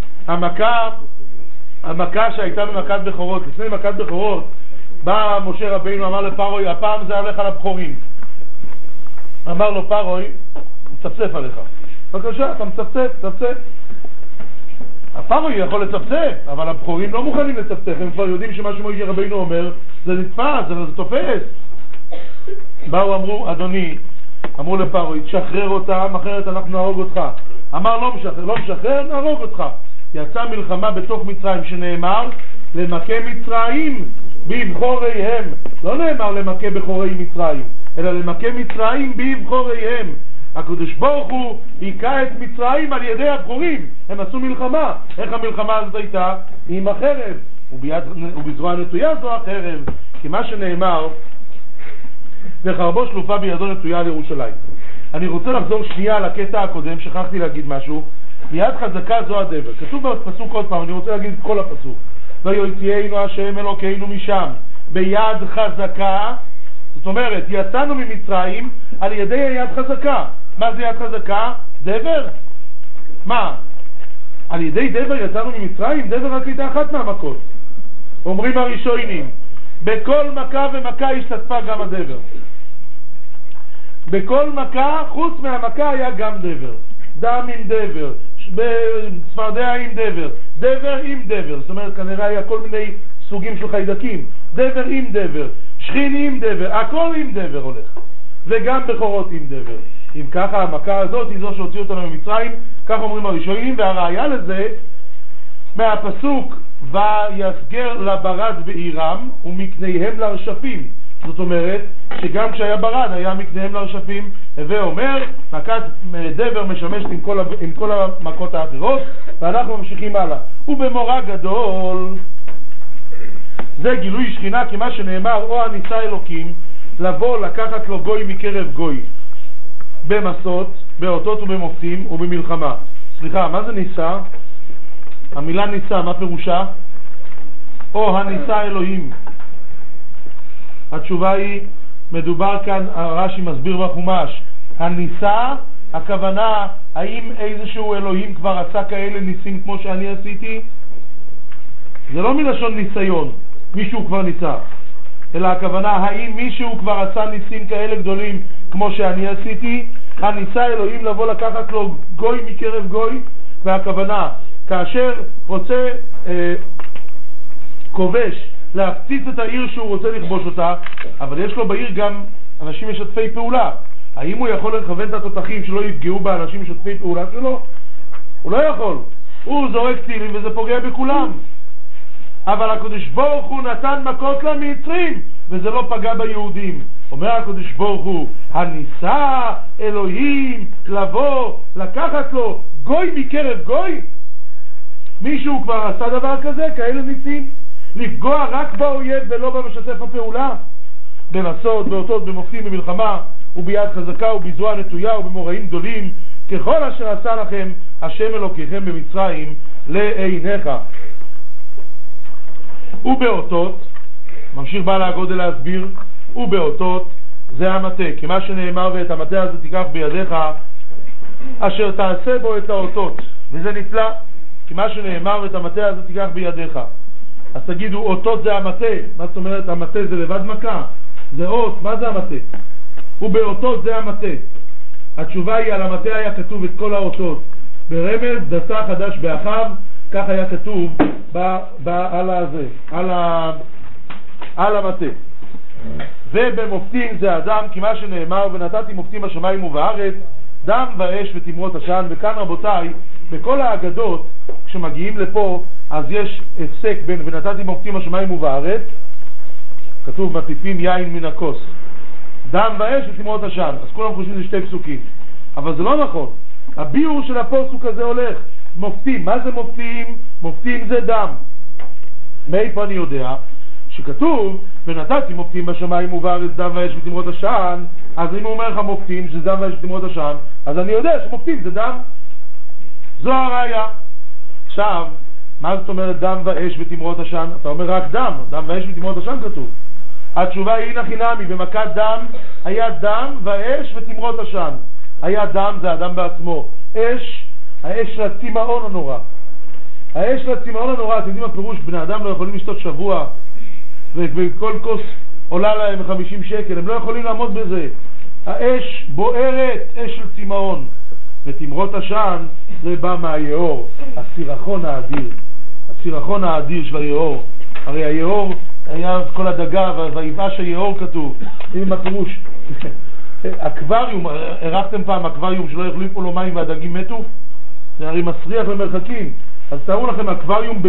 המכה שהייתה במכת בכורות, לפני מכת בכורות, בא משה רבינו, אמר לפרוי, הפעם זה הלך על הבחורים. אמר לו פרוי, מצפצף עליך. בבקשה, אתה מצפצף. הפרוי יכול לצפצף, אבל הבחורים לא מוכנים לצפצף, הם כבר יודעים שמה שמשה רבינו אומר, זה נתפס, זה תופס. באו, אמרו, אדוני, אמרו לפרוי, תשחרר אותם, אחרת אנחנו נהרוג אותך. אמר, לא משחרר, נהרוג אותך. יצא מלחמה בתוך מצרים שנאמר, למכה מצרים בבחוריהם. לא נאמר למכה בחורי מצרים, אלא למכה מצרים בבחוריהם. הקדוש ברוך הוא היכה את מצרים על ידי הבחורים. הם עשו מלחמה. איך המלחמה הזאת הייתה? עם החרב. ובזרוע נטויה זו החרב. כי מה שנאמר, וחרבו שלופה בידו נטויה על ירושלים. אני רוצה לחזור שנייה על הקטע הקודם, שכחתי להגיד משהו. ביד חזקה זו הדבר. כתוב בפסוק עוד פעם, אני רוצה להגיד את כל הפסוק. ויוציאנו השם אלוקינו משם ביד חזקה. זאת אומרת, יצאנו ממצרים על ידי היד חזקה. מה זה יד חזקה? דבר. מה? על ידי דבר יצאנו ממצרים? דבר רק הייתה אחת מהמכות. אומרים הראשונים, בכל מכה ומכה השתתפה גם הדבר. בכל מכה, חוץ מהמכה היה גם דבר. דם עם דבר, צפרדע עם דבר, דבר עם דבר. זאת אומרת, כנראה היה כל מיני סוגים של חיידקים. דבר עם דבר, שכין עם דבר, הכל עם דבר הולך. וגם בכורות עם דבר. אם ככה, המכה הזאת היא זו שהוציא אותנו ממצרים, כך אומרים הראשונים, והראיה לזה, מהפסוק, ויסגר לברד בעירם ומקניהם לרשפים. זאת אומרת, שגם כשהיה ברד היה מקניהם לרשפים, ואומר, מכת דבר משמשת עם כל המכות האחרות, ואנחנו ממשיכים הלאה. ובמורא גדול, זה גילוי שכינה, כי מה שנאמר, או הניסה אלוקים, לבוא לקחת לו גוי מקרב גוי, במסות, באותות ובמופתים ובמלחמה. סליחה, מה זה ניסה? המילה ניסה, מה פירושה? או הניסה אלוהים. התשובה היא, מדובר כאן, הרש"י מסביר בחומש, הניסה הכוונה, האם איזשהו אלוהים כבר עשה כאלה ניסים כמו שאני עשיתי? זה לא מלשון ניסיון, מישהו כבר ניסה, אלא הכוונה, האם מישהו כבר עשה ניסים כאלה גדולים כמו שאני עשיתי? הניסה אלוהים לבוא לקחת לו גוי מקרב גוי, והכוונה, כאשר רוצה כובש להפציץ את העיר שהוא רוצה לכבוש אותה, אבל יש לו בעיר גם אנשים משתפי פעולה, האם הוא יכול לכוון את התותחים שלא יפגעו באנשים משתפי פעולה שלו? הוא לא יכול, הוא זורק טילים וזה פוגע בכולם. אבל הקדוש ברוך הוא נתן מכות למצרים וזה לא פגע ביהודים. אומר הקדוש ברוך הוא, הניסה אלוהים לבוא לקחת לו גוי מקרב גוי? מישהו כבר עשה דבר כזה? כאלה ניסים? לפגוע רק באויב ולא במשתף הפעולה? במסעות, באותות, במופתים, במלחמה וביד חזקה ובזרוע נטויה ובמוראים גדולים, ככל אשר עשה לכם השם אלוקיכם במצרים לעיניך. ובאותות, ממשיך בעל הגודל להסביר, ובאותות זה המטה, כי מה שנאמר ואת המטה הזה תיקח בידיך אשר תעשה בו את האותות, וזה נפלא, כי מה שנאמר ואת המטה הזה תיקח בידיך. אז תגידו, אותות זה המטה, מה זאת אומרת המטה זה לבד מכה? זה אות, מה זה המטה? ובאותות זה המטה. התשובה היא, על המטה היה כתוב את כל האותות, ברמז דסה חדש באחיו, כך היה כתוב על המטה. ובמופתים זה אדם, כי מה שנאמר ונתתי מופתים בשמיים ובארץ, דם ואש ותמרות עשן. וכאן רבותיי, בכל האגדות כשמגיעים לפה אז יש הפסק בין ונתתי מופתים בשמיים ובארץ, כתוב מטיפים יין מן הכוס, דם ואש ותמרות עשן, אז כולם חושבים זה שתי פסוקים, אבל זה לא נכון. הביאור של הפסוק הזה הולך מופתים. מה זה מופתים? מופתים זה דם. מאיפה אני יודע? שכתוב ונתתי מופתים בשמיים ובארץ דם ואש ותמרות עשן, אז אם הוא אומר לך מופתים שזה דם ואש ותמרות עשן, אז אני יודע שמופתים זה דם. זו הראיה. עכשיו, מה זאת אומרת דם ואש ותמרות עשן? אתה אומר רק דם, דם ואש ותמרות עשן כתוב. התשובה היא הנה חינמי, במכת דם היה דם ואש ותמרות עשן. היה דם, זה האדם בעצמו. אש, האש לצמאון הנורא. האש לצמאון הנורא, אתם יודעים הפירוש, בני אדם לא יכולים לשתות שבוע וכל כוס עולה להם 50 שקל, הם לא יכולים לעמוד בזה. האש בוערת, אש של צמאון. ותמרות עשן זה בא מהיאור, הסירחון האדיר, הסירחון האדיר של היאור. הרי היאור היה כל הדגה והיבש היאור כתוב, עם הפירוש. אקווריום, הרחתם פעם אקווריום שלא יחליפו לו מים והדגים מתו? זה הרי מסריח למרחקים. אז תראו לכם אקווריום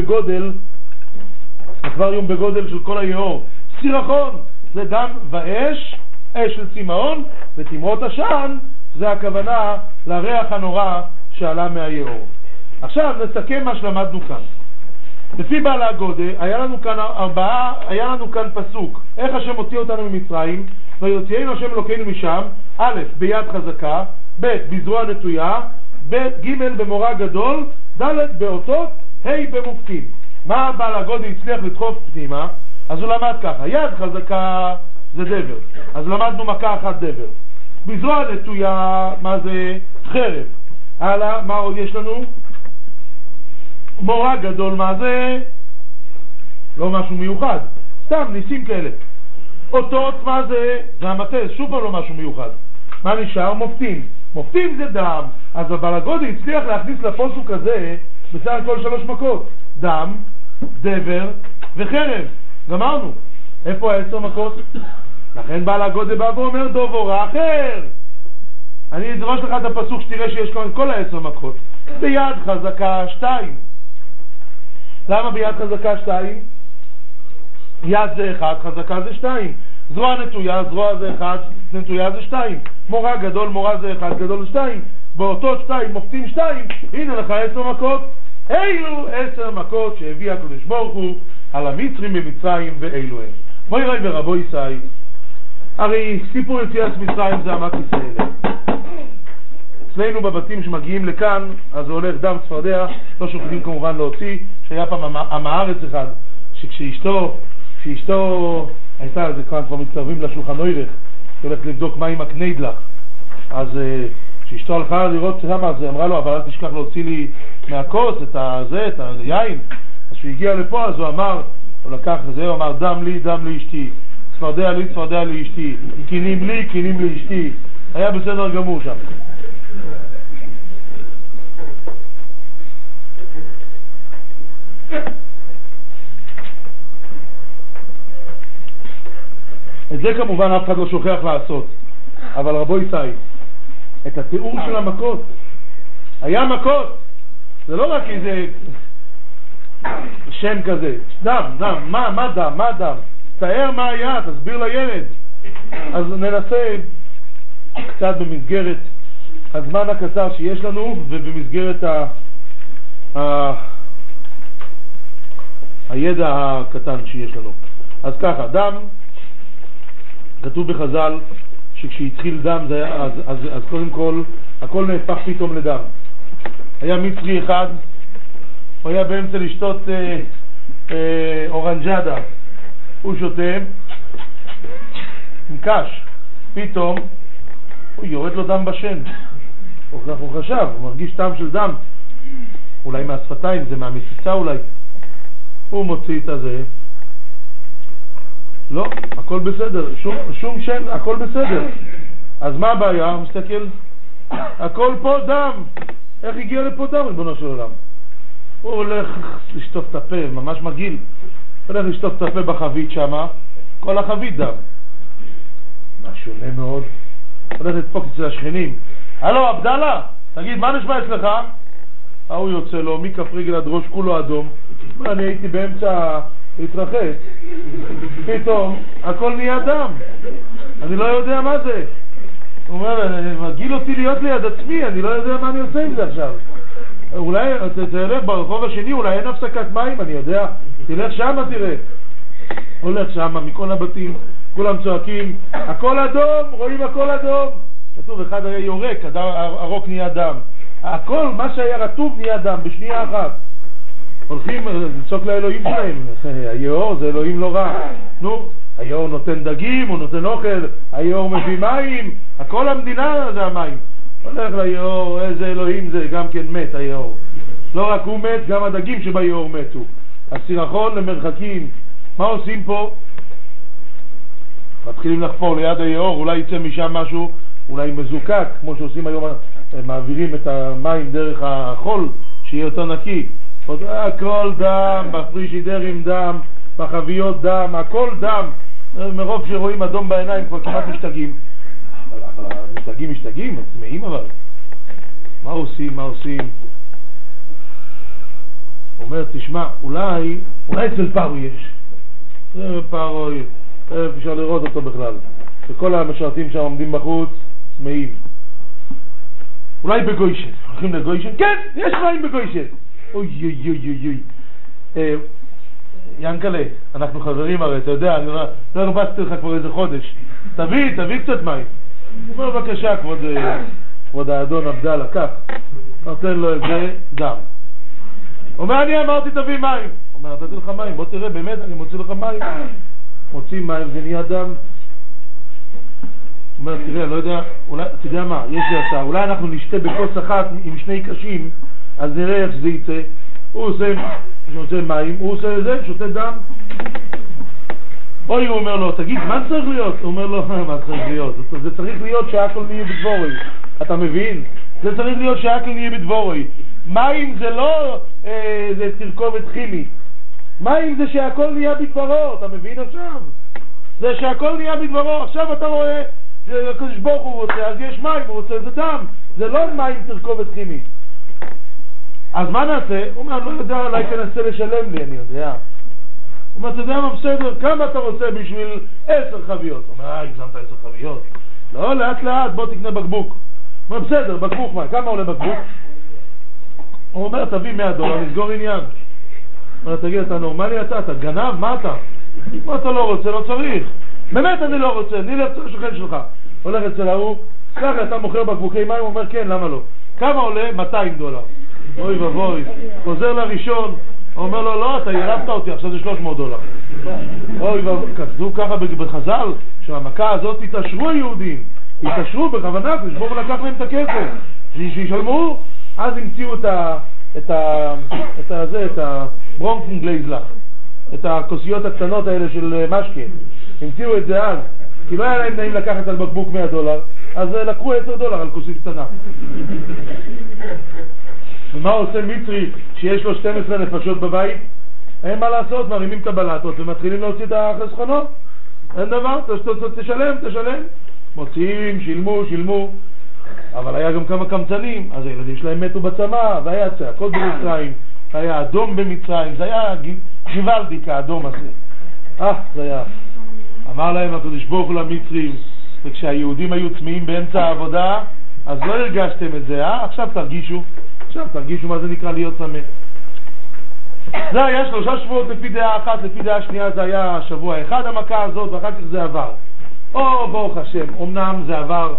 בגודל של כל היאור. סירחון זה דם ואש, אש של צמאון, ותמרות עשן זה הכוונה לריח הנורא שעלה מהיאור. עכשיו נסכם מה שלמדנו כאן. לפי בעל הגודל היה לנו כאן פסוק, איך השם הוציא אותנו ממצרים, ויוציאנו השם אלוקינו משם, א' ביד חזקה, ב' בזרוע נטויה, ג' במורא גדול, ד' באותות, ה' במופתים. מה בעל הגודל הצליח לדחוף פנימה? אז הוא למד ככה, יד חזקה זה דבר, אז למדנו מכה אחת דבר. בזרוע נטויה, מה זה? חרב. הלאה, מה עוד יש לנו? מורא גדול, מה זה? לא משהו מיוחד, סתם ניסים כאלה. אותות, מה זה? זה המטה, שוב לא משהו מיוחד. מה נשאר? מופתים. מופתים זה דם. אז הבעל הגודל הצליח להכניס לפסוק הזה בסך הכל 3 מכות, דם, דבר וחרב. גמרנו. איפה 10 מכות? לכן בעל הגודל בא ואומר דובורה אחר. אני אדרוש לך את הפסוק שתראה שיש כאן כל 10 מכות. ביד חזקה 2. למה ביד חזקה 2? יד זה 1, חזקה זה 2. זרוע נטויה, זרוע זה 1, נטויה זה 2. מורא גדול, מורא זה 1, גדול זה 2. באותות 2, מופתים 2, הנה לך 10 מכות. אילו 10 מכות שהביא הקדוש ברוך הוא על המצרים במצרים, ואילו הם. מוירי ורבו ישי, הרי סיפור יציאת מצרים זה עמק ישראל. אצלנו בבתים שמגיעים לכאן, אז זה הולך דם צפרדע, לא שוכחים כמובן להוציא, שהיה פעם עם הארץ אחד, שכשאשתו הייתה, זה כבר מתקרבים לשולחן אוירך, שהולכת לבדוק מים הקניידלך, אז כשאשתו הלכה לראות שמה, אז אמרה לו, אבל אל תשכח להוציא לי מהכוס את היין. אז כשהוא הגיע לפה, אז הוא אמר, הוא לקח וזה, הוא אמר, דם לי אשתי, צפרדע לי אשתי, קינים לי אשתי. היה בסדר גמור שם. את זה כמובן אף אחד לא שוכח לעשות, אבל רבו ישי, את התיאור של המכות, היה מכות, זה לא רק איזה שם כזה, דם, מה דם, תאר מה היה, תסביר לילד. אז ננסה קצת במסגרת הזמן הקצר שיש לנו ובמסגרת הידע הקטן שיש לנו. אז ככה, דם, כתוב בחז"ל שכשהתחיל דם אז קודם כל הכל נהפך פתאום לדם. היה מצרי אחד, הוא היה באמצע לשתות אורנג'דה, הוא שותה עם קש, פתאום הוא יורד לו דם בשן. הוא חשב, הוא מרגיש טעם של דם, אולי מהשפתיים, זה מהמציצה אולי. הוא מוציא את הזה, לא, הכל בסדר, שום שן, הכל בסדר. אז מה הבעיה? הוא מסתכל, הכל פה דם. איך הגיע לפה דם, ריבונו של עולם? הוא הולך לשטוף את הפה, ממש מגעיל. הוא הולך לשטוף את הפה בחבית שמה, כל החבית דם. מה שונה מאוד. הולך לדפוק אצל השכנים. הלו, עבדאללה, תגיד, מה נשמע אצלך? הוא יוצא לו, מכף רגל עד ראש, כולו אדום. אני הייתי באמצע להתרחץ, פתאום הכל נהיה דם, אני לא יודע מה זה. הוא אומר, מגיל אותי להיות ליד עצמי, אני לא יודע מה אני עושה עם זה עכשיו. אולי תלך ברחוב השני, אולי אין הפסקת מים, אני יודע, תלך שמה תראה. הולך שמה מכל הבתים, כולם צועקים, הכל אדום, רואים הכל אדום. כתוב, אחד היה יורק, הרוק נהיה דם, הכל, מה שהיה רטוב נהיה דם בשנייה אחת. הולכים לצעוק לאלוהים שלהם, היאור זה אלוהים לא רע. נו, היאור נותן דגים, הוא נותן אוכל, היאור מביא מים, הכל המדינה זה המים. הולך ליאור, איזה אלוהים זה, גם כן מת היאור. לא רק הוא מת, גם הדגים שביאור מתו. הסירחון למרחקים. מה עושים פה? מתחילים לחפור ליד היאור, אולי יצא משם משהו, אולי מזוקק, כמו שעושים היום, מעבירים את המים דרך החול, שיהיה יותר נקי. הכל דם, בפרישידר עם דם, בחביות דם, הכל דם. מרוב שרואים אדום בעיניים כבר כמעט משתגעים. אבל משתגעים, הם צמאים אבל. מה עושים? אומר, תשמע, אולי אצל פרו יש. פרו, אפשר לראות אותו בכלל. וכל המשרתים שם עומדים בחוץ, צמאים. אולי בגוישת. הולכים לגוישת? כן, יש מים בגוישת. אוי. ינקלה, אנחנו חברים הרי, אתה יודע, אני לא הרבצתי לך כבר איזה חודש. תביא קצת מים. הוא אומר, בבקשה, כבוד האדון עבדאללה, כך. נותן לו איזה דם. אומר, אני אמרתי תביא מים. אומר, נתתי לך מים, בוא תראה, באמת, אני מוציא לך מים. מוציא מים, זה נהיה דם. אומר, תראה, לא יודע, אולי, אתה יודע מה, יש לי הצעה, אולי אנחנו נשתה בכוס אחת עם שני קשים, אז נראה איך זה יצא. הוא עושה מים, הוא עושה זה, שותה דם. אוי, הוא אומר לו, תגיד, מה צריך להיות? הוא אומר לו, מה צריך להיות? זה צריך להיות שהכל נהיה בדבורוי. אתה מבין? זה צריך להיות שהכל נהיה בדבורוי. מים זה לא זה תרכובת כימית. מים זה שהכל נהיה בדברו, אתה מבין עכשיו? זה שהכל נהיה בדברו. עכשיו אתה רואה, הקדוש ברוך הוא רוצה, אז יש מים, הוא רוצה, זה דם. זה לא מים תרכובת כימית. אז מה נעשה? הוא אומר, לא יודע, אולי תנסה לשלם לי, אני יודע. הוא אומר, אתה יודע מה, בסדר, כמה אתה רוצה בשביל 10 חביות? הוא אומר, הגזמת 10 חביות. לא, לאט, בוא תקנה בקבוק. הוא אומר, בסדר, בקבוק מה? כמה עולה בקבוק? הוא אומר, תביא $100, נסגור עניין. הוא אומר, תגיד, אתה נורמלי אתה גנב, מה אתה? מה אתה לא רוצה? לא צריך. באמת אני לא רוצה, אני לא צריך שכן שלך. הולך אצל ההוא, ככה אתה מוכר בקבוקי מים? הוא אומר, כן, למה לא? כמה עולה? $200. אוי ובוי, חוזר לראשון, הוא אומר לו, לא, אתה ירבת אותי, עכשיו זה $300. אוי ובוי, כתוב ככה בחז"ל, שהמכה הזאת התעשרו היהודים, התקשרו בכוונה, כשבור ולקח להם את הכסף, שישלמו. אז המציאו את הברונקנגלייזלח, את הכוסיות הקטנות האלה של משקה, המציאו את זה אז, כי לא היה להם נעים לקחת על בקבוק $100, אז לקחו $10 על כוסית קטנה. ומה עושה מצרי שיש לו 12 נפשות בבית? אין מה לעשות, מרימים את הבלטות ומתחילים להוציא את החסכונות. אין דבר, תשלם. מוציאים, שילמו. אבל היה גם כמה קמצנים, אז הילדים שלהם מתו בצמא, והיה צעקות במצרים, היה אדום במצרים, זה היה גוואלדיק האדום הזה. זה היה. אמר להם הקדוש ברוך הוא למצרים, וכשהיהודים היו צמאים באמצע העבודה, אז לא הרגשתם את זה, עכשיו תרגישו מה זה נקרא להיות צמא. זה היה 3 שבועות לפי דעה אחת, לפי דעה שנייה זה היה שבוע אחד המכה הזאת, ואחר כך זה עבר. ברוך השם, אמנם זה עבר.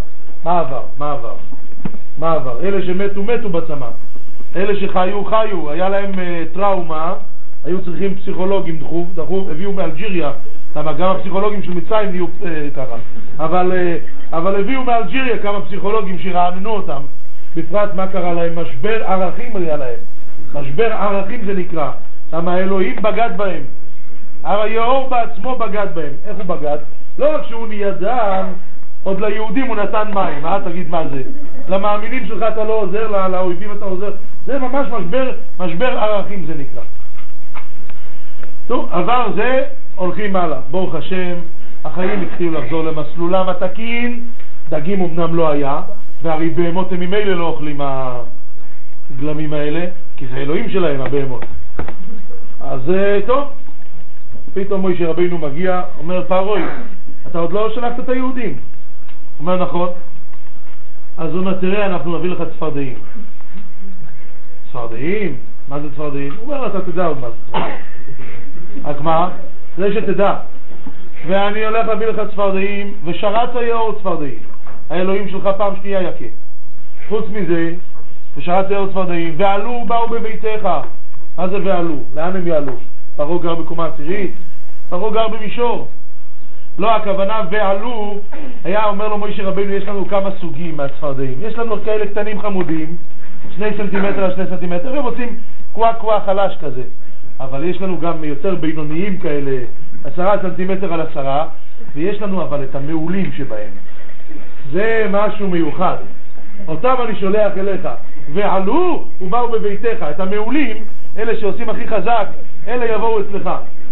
מה עבר? אלה שמתו בצמא, אלה שחיו, היה להם טראומה, היו צריכים פסיכולוגים דחוף, הביאו מאלג'יריה, למה גם הפסיכולוגים של מצרים נהיו ככה, אבל הביאו מאלג'יריה כמה פסיכולוגים שרעננו אותם, בפרט מה קרה להם? משבר ערכים היה להם, משבר ערכים זה נקרא, למה האלוהים בגד בהם, היאור בעצמו בגד בהם. איך הוא בגד? לא רק שהוא נהיה עוד ליהודים הוא נתן מים, תגיד מה זה? למאמינים שלך אתה לא עוזר, לאויבים אתה עוזר, זה ממש משבר ערכים זה נקרא. טוב, עבר זה, הולכים הלאה, ברוך השם, החיים התחילו לחזור למסלולם התקין, דגים אמנם לא היה, והרי בהמות הם ממילא לא אוכלים הגלמים האלה, כי זה אלוהים שלהם הבהמות. אז טוב, פתאום משה רבינו מגיע, אומר פרעה, אתה עוד לא שלחת את היהודים? אומר נכון. אז הוא אומר, תראה, אנחנו נביא לך צפרדעים. צפרדעים? מה זה צפרדעים? הוא אומר, אתה תדע עוד מה זה צפרדעים. רק מה? זה שתדע. ואני הולך להביא לך צפרדעים, ושרץ היאור צפרדעים. האלוהים שלך פעם שנייה יקה. חוץ מזה, ושרץ היאור צפרדעים, ועלו באו בביתך. מה זה ועלו? לאן הם יעלו? פרעה גר בקומה עשירית? פרעה גר במישור. לא, הכוונה ועלו, היה אומר לו משה רבינו, יש לנו כמה סוגים מהצפרדעים. יש לנו כאלה קטנים חמודים, 2 סנטימטר על 2 סנטימטר, הם עושים קווה חלש כזה. אבל יש לנו גם יותר בינוניים כאלה, 10 סנטימטר על 10, ויש לנו אבל את המעולים שבהם. זה משהו מיוחד. אותם אני שולח אליך. ועלו ובאו בביתך. את המעולים, אלה שעושים הכי חזק, אלה יבואו אצלך.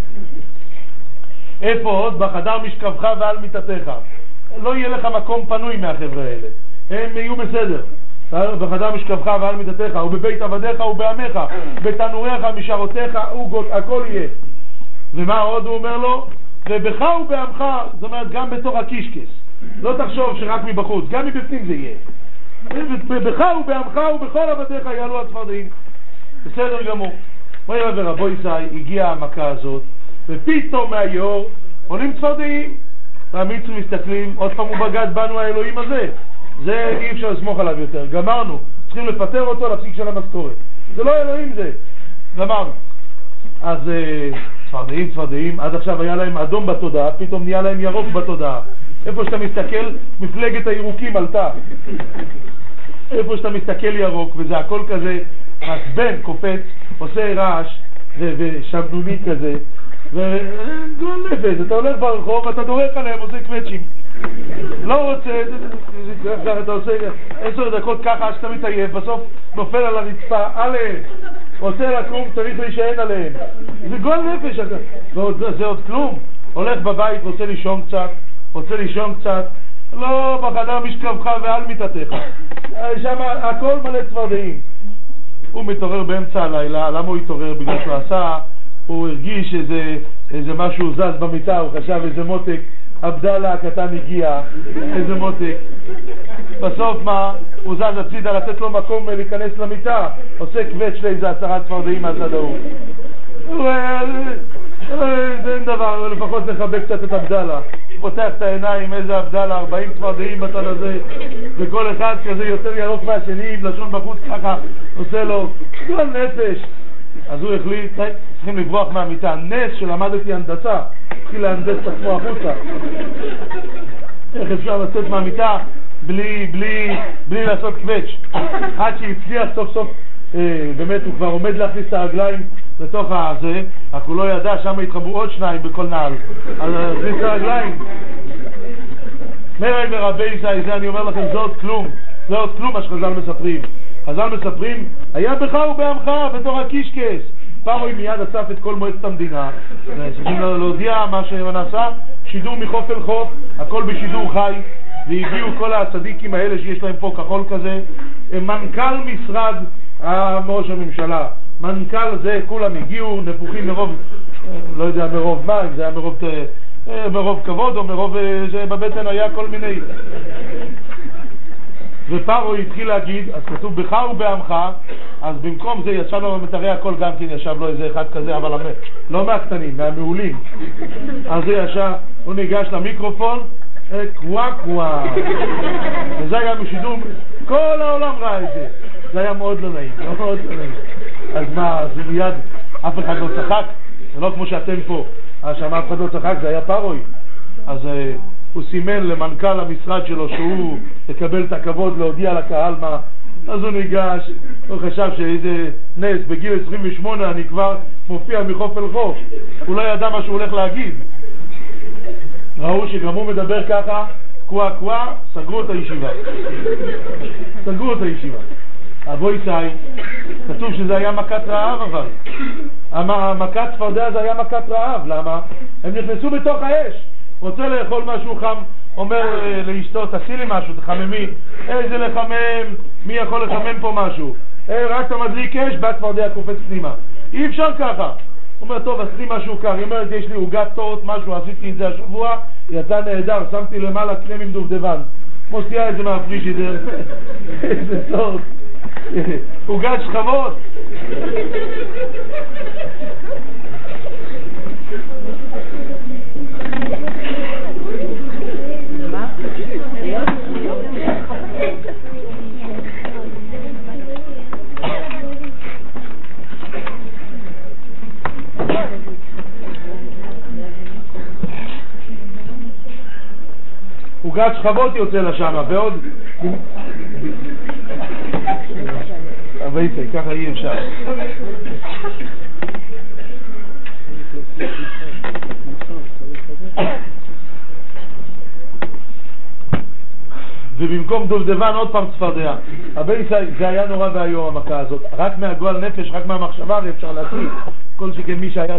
איפה עוד? בחדר משכבך ועל מיטתך. לא יהיה לך מקום פנוי מהחבר'ה האלה. הם יהיו בסדר. בחדר משכבך ועל מיטתך, ובבית עבדיך ובעמך, בתנוריך, משערותיך, הכל יהיה. ומה עוד הוא אומר לו? ובך ובעמך, זאת אומרת גם בתור הקישקס. לא תחשוב שרק מבחוץ, גם מבפנים זה יהיה. ובך ובעמך ובכל עבדיך יעלו הצפרדעים. בסדר גמור. מוירה ורבו ישראל, הגיעה המכה הזאת, ופתאום מהיאור עולים צפרדעים. והמצרים מסתכלים, עוד פעם הוא בגד בנו האלוהים הזה. זה אי אפשר לסמוך עליו יותר, גמרנו. צריכים לפטר אותו, להפסיק של המשכורת. זה לא אלוהים זה, גמרנו. אז צפרדעים, עד עכשיו היה להם אדום בתודעה, פתאום נהיה להם ירוק בתודעה. איפה שאתה מסתכל, מפלגת הירוקים עלתה. איפה שאתה מסתכל ירוק, וזה הכל כזה, הסבן קופץ, עושה רעש, ושמנוני כזה, וגול נפש, אתה הולך ברחוב, אתה דורך עליהם, עושה קווצ'ים. לא רוצה, אתה עושה 10 דקות ככה, עד שאתה מתעייף, בסוף נופל על הרצפה, עליהם, רוצה לקום, צריך להישען עליהם. זה גול נפש, זה עוד כלום. הולך בבית, רוצה לישון קצת, לא בחדר משכבך ועל מיטתך. שם הכל מלא צפרדעים. הוא מתעורר באמצע הלילה, למה הוא התעורר? בגלל שהוא הוא הרגיש איזה משהו זז במיטה, הוא חשב איזה מותק, עבדאללה הקטן הגיע, איזה מותק. בסוף מה? הוא זז הצידה לתת לו מקום להיכנס למיטה, עושה קווץ' לאיזה 10 צפרדעים מהצד ההוא. זה אין דבר, לפחות נחבק קצת את עבדאללה. פותח את העיניים, איזה עבדאללה, 40 צפרדעים בצד הזה, וכל אחד כזה יותר ירוק מהשני, עם לשון בחוץ ככה, עושה לו גול נפש. אז הוא החליט, צריכים לברוח מהמיטה. נס שלמדתי הנדסה, התחיל להנדס את עצמו החוצה. איך אפשר לצאת מהמיטה בלי לעשות קווץ'. עד שהצליח סוף סוף, באמת הוא כבר עומד להכניס את הרגליים לתוך הזה, רק הוא לא ידע, שם התחברו עוד שניים בכל נעל, אז להכניס את הרגליים. מרי ורבי ישראל, זה אני אומר לכם, זה עוד כלום, זה עוד כלום מה שחז"ל מספרים. חז"ל מספרים, היה בך ובעמך בתור הקישקס. פרוי מיד אסף את כל מועצת המדינה, צריכים להודיע מה שנעשה, שידור מחוף אל חוף, הכל בשידור חי, והגיעו כל הצדיקים האלה שיש להם פה כחול כזה, מנכ"ל משרד ראש הממשלה, מנכ"ל זה, כולם הגיעו נפוחים מרוב, לא יודע מרוב מה, אם זה היה מרוב כבוד או מרוב שבבטן היה כל מיני. ופרו התחיל להגיד, אז כתוב בך ובעמך, אז במקום זה ישב לו במטרי הכל, גם כן ישב לו איזה אחד כזה, אבל לא מהקטנים, מהמעולים. אז זה ישב, הוא ניגש למיקרופון, קווה קווה, וזה היה בשידור, כל העולם ראה את זה. זה היה מאוד לא נעים, מאוד לא נעים. אז מה, זה מיד, אף אחד לא צחק, זה לא כמו שאתם פה, שם אף אחד לא צחק, זה היה פרוי. אז הוא סימן למנכ"ל המשרד שלו שהוא יקבל את הכבוד להודיע לקהל מה. אז הוא ניגש, הוא חשב שאיזה נס, בגיל 28 אני כבר מופיע מחוף אל חוף. הוא לא ידע מה שהוא הולך להגיד. ראו שגם הוא מדבר ככה, קווה קווה, סגרו את הישיבה. סגרו את הישיבה. אבוי סי, כתוב שזה היה מכת רעב, אבל המכת צפרדע זה היה מכת רעב. למה? הם נכנסו בתוך האש, רוצה לאכול משהו חם, אומר לאשתו, תעשי לי משהו, תחממי. איזה לחמם, מי יכול לחמם פה משהו? רק אתה מדליק אש, בת צפרדע קופץ פנימה. אי אפשר ככה. הוא אומר, טוב, עשיתי משהו קר. היא אומרת, יש לי עוגת טורט, משהו, עשיתי את זה השבוע, יצא נהדר, שמתי למעלה קרם עם דובדבן. מוציאה את זה מהפריג'ידר. איזה טורט. עוגת שכבות. עוגת שכבות יוצא לשם, ועוד אבל ככה אי אפשר. ובמקום דובדבן עוד פעם צפרדע. זה היה נורא והיום המכה הזאת, רק מהגועל נפש, רק מהמחשבה אפשר להקריא. כל שכן מי שהיה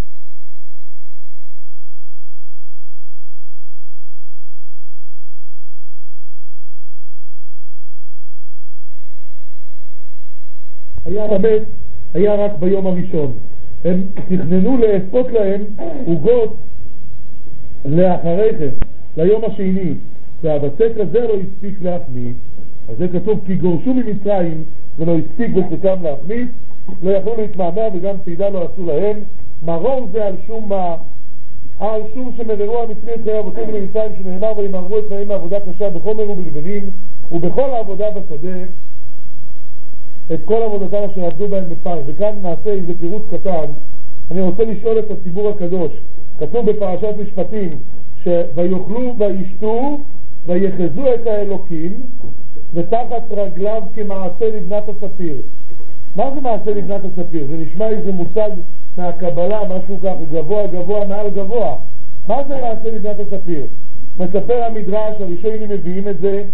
המת היה רק ביום הראשון. הם תכננו לאספות להם עוגות לאחרי כן, ליום השני, והבצק הזה לא הספיק להחמיץ. אז זה כתוב, כי גורשו ממצרים ולא הספיק בצקם להחמיץ, לא יכלו להתמהמה וגם צעידה לא עשו להם. מרור זה על שום מה? על שום שמררו המצרים את חיי אבותינו ממצרים, שנאמר וימררו את חייהם מעבודה קשה בחומר ובלבנים ובכל העבודה בשדה, את כל עבודתם אשר עבדו בהם בפר. וכאן נעשה איזה פירוט קטן. אני רוצה לשאול את הציבור הקדוש. כתוב בפרשת משפטים שויאכלו וישתו ויחזו את האלוקים ותחת רגליו כמעשה לבנת הספיר. מה זה מעשה לבנת הספיר? זה נשמע איזה מושג מהקבלה, משהו כך, הוא גבוה גבוה מעל גבוה. מה זה מעשה לבנת הספיר? מספר המדרש, הראשונים מביאים את זה,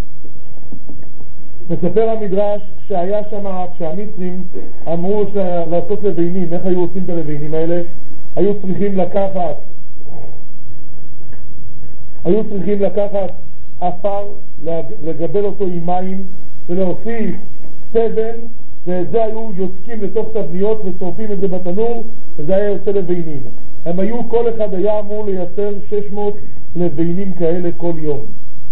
מספר המדרש שהיה שם, כשהמצרים אמרו לעשות לבינים, איך היו עושים את הלבינים האלה? היו צריכים לקחת אפר, לגבל אותו עם מים ולהוסיף סבן, ואת זה היו יוצקים לתוך תבניות ושורפים את זה בתנור, וזה היה יוצא לבינים. הם היו, כל אחד היה אמור לייצר 600 לבינים כאלה כל יום.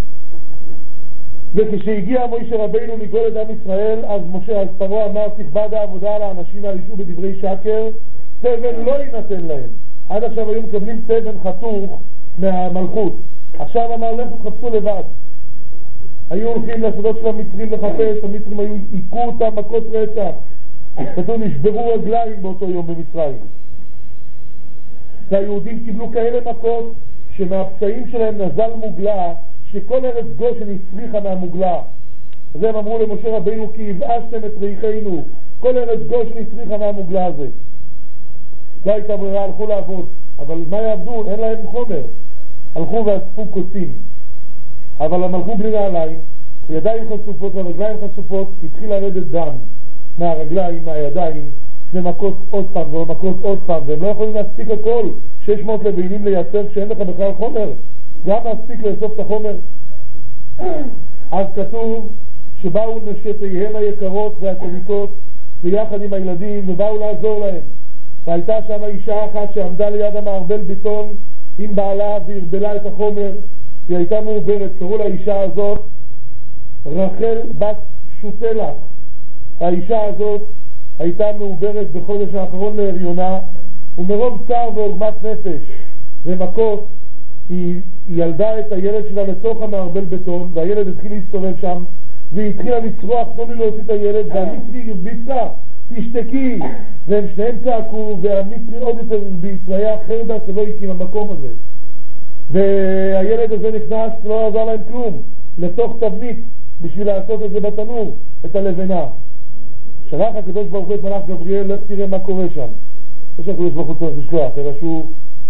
וכשהגיע משה רבינו לגאול את עם ישראל, אז פרעה אמר, תכבד העבודה על האנשים האלה בדברי שקר, סבן לא יינתן להם. עד עכשיו היו מקבלים סבן חתוך מהמלכות. עכשיו אמר, לכו חפשו לבד. היו הולכים לשדות של המצרים לחפש, המצרים היו עיקו אותם מכות רצח. כתוב, נשברו רגליים באותו יום במצרים. והיהודים קיבלו כאלה מכות שמהפצעים שלהם נזל מוגלה, שכל ארץ גושן הצריחה מהמוגלה. אז הם אמרו למשה רבינו, כי הבאשתם את ריחנו, כל ארץ גושן הצריחה מהמוגלה הזה. לא הייתה ברירה, הלכו לעבוד, אבל מה יעבדו? אין להם חומר. הלכו ואספו קוצים, אבל הם הלכו בלי נעליים, ידיים חשופות והרגליים חשופות, התחיל לרדת דם מהרגליים, מהידיים, ומכות עוד פעם ומכות עוד פעם, והם לא יכולים להספיק הכל. 600 לבינים לייצר כשאין לך בכלל חומר, גם להספיק לאסוף את החומר. אז כתוב שבאו נשותיהם היקרות והצדיקות ויחד עם הילדים ובאו לעזור להם, והייתה שם אישה אחת שעמדה ליד המערבל בטון עם בעלה והרבלה את החומר, היא הייתה מעוברת, קראו לאישה הזאת רחל בת שותלח. האישה הזאת הייתה מעוברת בחודש האחרון להריונה, ומרוב צער ועוגמת נפש ומכות היא ילדה את הילד שלה לתוך המערבל בטון, והילד התחיל להסתובב שם, והיא התחילה לצרוח, תנו לי להוציא את הילד, והמצרי הרביצה, תשתקי, והם שניהם צעקו, והמצרי עוד יותר הרביץ, והיה חרדה שלא הקים המקום הזה, והילד הזה נכנס, לא עזר להם כלום, לתוך תבנית בשביל לעשות את זה בתנור, את הלבנה. שלח הקדוש ברוך הוא את מלאך גבריאל, לך תראה מה קורה שם. לא שהקדוש ברוך הוא צריך לשלוח, אלא שהוא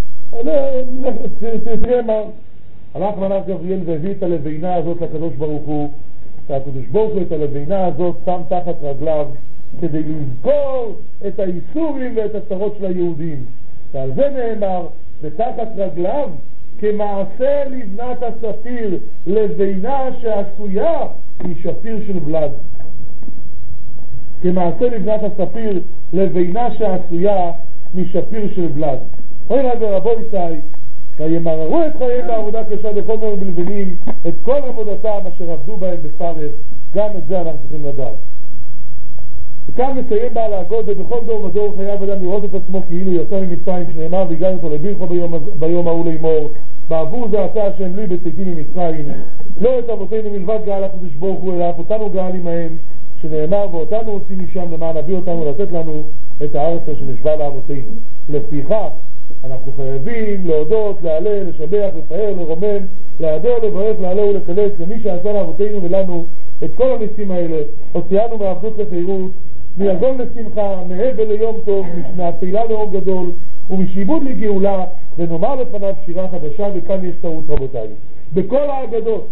תראה מה. הלך מלאך גבריאל והביא את הלבינה הזאת לקדוש ברוך הוא, והקדוש ברוך הוא את הלבינה הזאת שם תחת רגליו כדי לזכור את האיסורים ואת הצרות של היהודים, ועל זה נאמר ותחת רגליו כמעשה לבנת הספיר, לבינה שעשויה משפיר של בלד. כמעשה לבנת הספיר, לבינה שעשויה משפיר של בלד. אוי רב ורבו ישראל, וימררו את חייהם בעבודה קשה בחומר ובלבנים, את כל עבודתם אשר עבדו בהם בפרך. גם את זה אנחנו צריכים לדעת. וכאן מסיים בעל הגודל, בכל דור ודור חייב אדם לראות את עצמו כאילו יצא ממצרים, שנאמר והגענו אותו לבירכו ביום ההוא לאמור, בעבור זה עשה השם לי בצאתי ממצרים, לא את אבותינו מלבד גאל הקדוש ברוך הוא, אלא אף אותנו גאל עמהם, שנאמר ואותנו רוצים משם למען הביא אותנו לתת לנו את הארץ שנשבע לאבותינו. לפיכך אנחנו חייבים להודות, להלל, לשבח, לפאר, לרומם, להדר, לברך, להלל ולקדש למי שעשה לאבותינו ולנו את כל הניסים האלה, הוציאנו מעבדות לחירות, מיגון לשמחה, מהבל ליום טוב, מהפעילה לאור גדול ומשעבוד לגאולה, ונאמר לפניו שירה חדשה. וכאן יש טעות רבותיי, בכל האגדות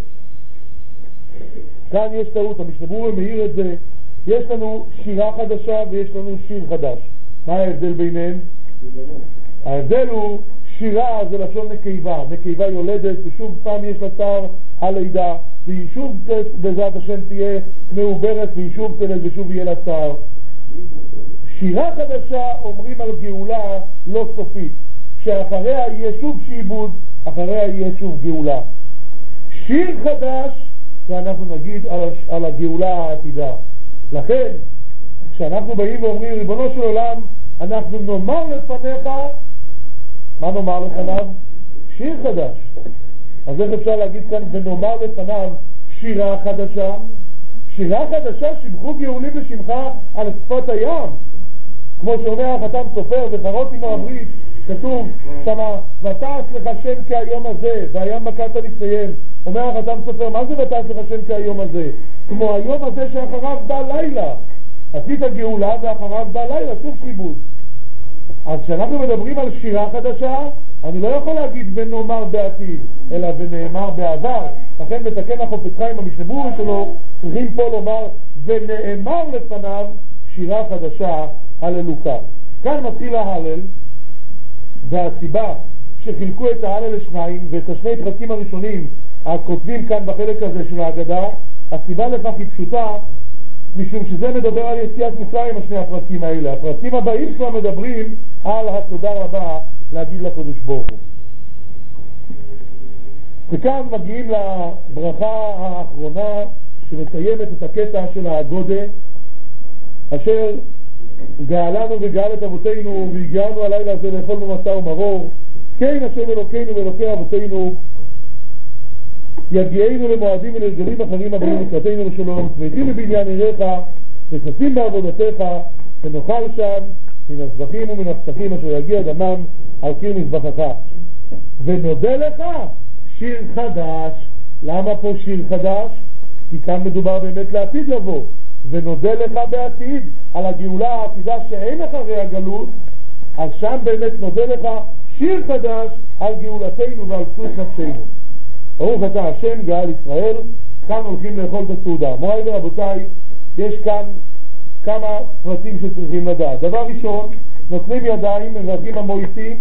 כאן יש טעות. המשנה ברורה מאיר את זה, יש לנו שירה חדשה ויש לנו שיר חדש. מה ההבדל ביניהם? ההבדל הוא שירה זה לשון נקבה, נקבה יולדת, ושוב פעם יש לה צער הלידה, והיא שוב בעזרת השם תהיה מעוברת, והיא שוב תלד ושוב יהיה לה צער. שירה חדשה אומרים על גאולה לא סופית, שאחריה יהיה שוב שעבוד, אחריה יהיה שוב גאולה. שיר חדש ואנחנו נגיד על הגאולה העתידה. לכן כשאנחנו באים ואומרים ריבונו של עולם, אנחנו נאמר לפניך, מה נאמר לפניו? שיר חדש. אז איך אפשר להגיד כאן ונאמר לפניו שירה חדשה? שירה חדשה, שבחו גאולים לשמך על שפת הים, כמו שאומר החתם סופר, וחרות עמו הברית, כתוב שמה ותעש לך שם כהיום הזה, והים בקעת לציין. אומר החתם סופר, מה זה ותעש לך שם כהיום הזה? כמו היום הזה שאחריו בא לילה, עשית גאולה ואחריו בא לילה, שוב שיבוד. אז כשאנחנו מדברים על שירה חדשה, אני לא יכול להגיד ונאמר בעתיד, אלא ונאמר בעבר. לכן מתקן החפץ חיים המשנה ברורה שלו, צריכים פה לומר ונאמר לפניו שירה חדשה, הללוקה. כאן מתחיל ההלל, והסיבה שחילקו את ההלל לשניים ואת השני פרקים הראשונים הכותבים כאן בחלק הזה של ההגדה, הסיבה לכך היא פשוטה, משום שזה מדבר על יציאת מצרים, השני הפרקים האלה. הפרקים הבאים כבר מדברים על התודה רבה להגיד לקדוש ברוך הוא. וכאן מגיעים לברכה האחרונה שמסיימת את הקטע של הגודה, אשר גאלנו וגאל את אבותינו והגיענו הלילה הזה לאכול במצה ומרור. כן השם אלוקינו ואלוקי אבותינו, יגיענו למועדים ולרגלים אחרים הבאים לקראתנו לשלום, צמאתים בבניין עיריך וששים בעבודתך, ונאכל שם מן הזבחים ומן הפסחים אשר יגיע דמם על קיר מזבחך. ונודה לך שיר חדש. למה פה שיר חדש? כי כאן מדובר באמת לעתיד לבוא. ונודה לך בעתיד על הגאולה העתידה שאין אחרי הגלות, אז שם באמת נודה לך שיר חדש על גאולתנו ועל פסות נפשנו. ברוך אתה השם גאל ישראל. כאן הולכים לאכול את הסעודה. מוריי ורבותיי, יש כאן כמה פרטים שצריכים לדעת. דבר ראשון, נותנים ידיים, מברכים המועיטים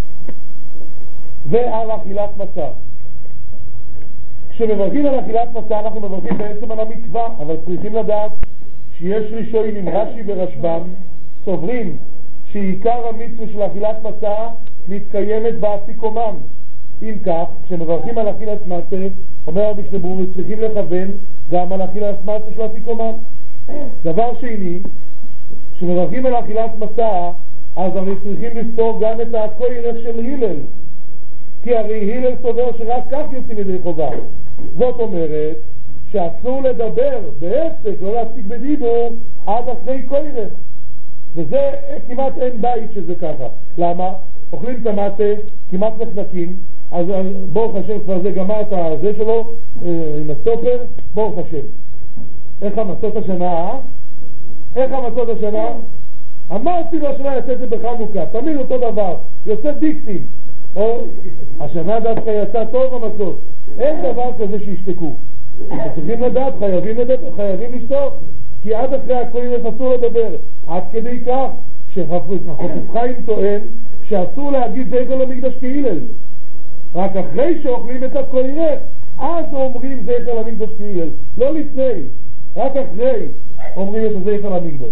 ועל אכילת מצה. כשמברכים על אכילת מצה אנחנו מברכים בעצם על המצווה, אבל צריכים לדעת שיש ראשונים, רש"י ורשב"ם, סוברים שעיקר המצווה של אכילת מצה מתקיימת באפיקומן. אם כך, כשמברכים על אכילת מצה, אומר רבי שלמה, צריכים לכוון גם על אכילת מצה של אפיקומן. דבר שני, כשמברכים על אכילת מצה, אז אנחנו צריכים לפתור גם את הכוירך של הלל, כי הרי הלל סובר שרק כך יוצאים ידי חובה. זאת אומרת שאסור לדבר בהפסק, לא להפסיק בדיבור עד אחרי כוירך, וזה כמעט אין בית שזה ככה. למה? אוכלים את המצה, כמעט נחנקים, אז ברוך השם כבר זה גמר את הזה שלו עם הסופר, ברוך השם. איך המצות השנה? איך המצות השנה? אמרתי לו השנה יצא את זה בחנוכה, תמיד אותו דבר, יוצא דיקטים. השנה דווקא יצא טוב המצות. אין דבר כזה שישתקו. צריכים לדעת, חייבים לשתוק, כי עד אחרי הכוירך אסור לדבר. עד כדי כך שחפץ חיים טוען שאסור להגיד זכר למקדש כהלל. רק אחרי שאוכלים את הכוירך, אז אומרים זכר למקדש כהלל. לא לפני, רק אחרי אומרים את הזכר למקדש.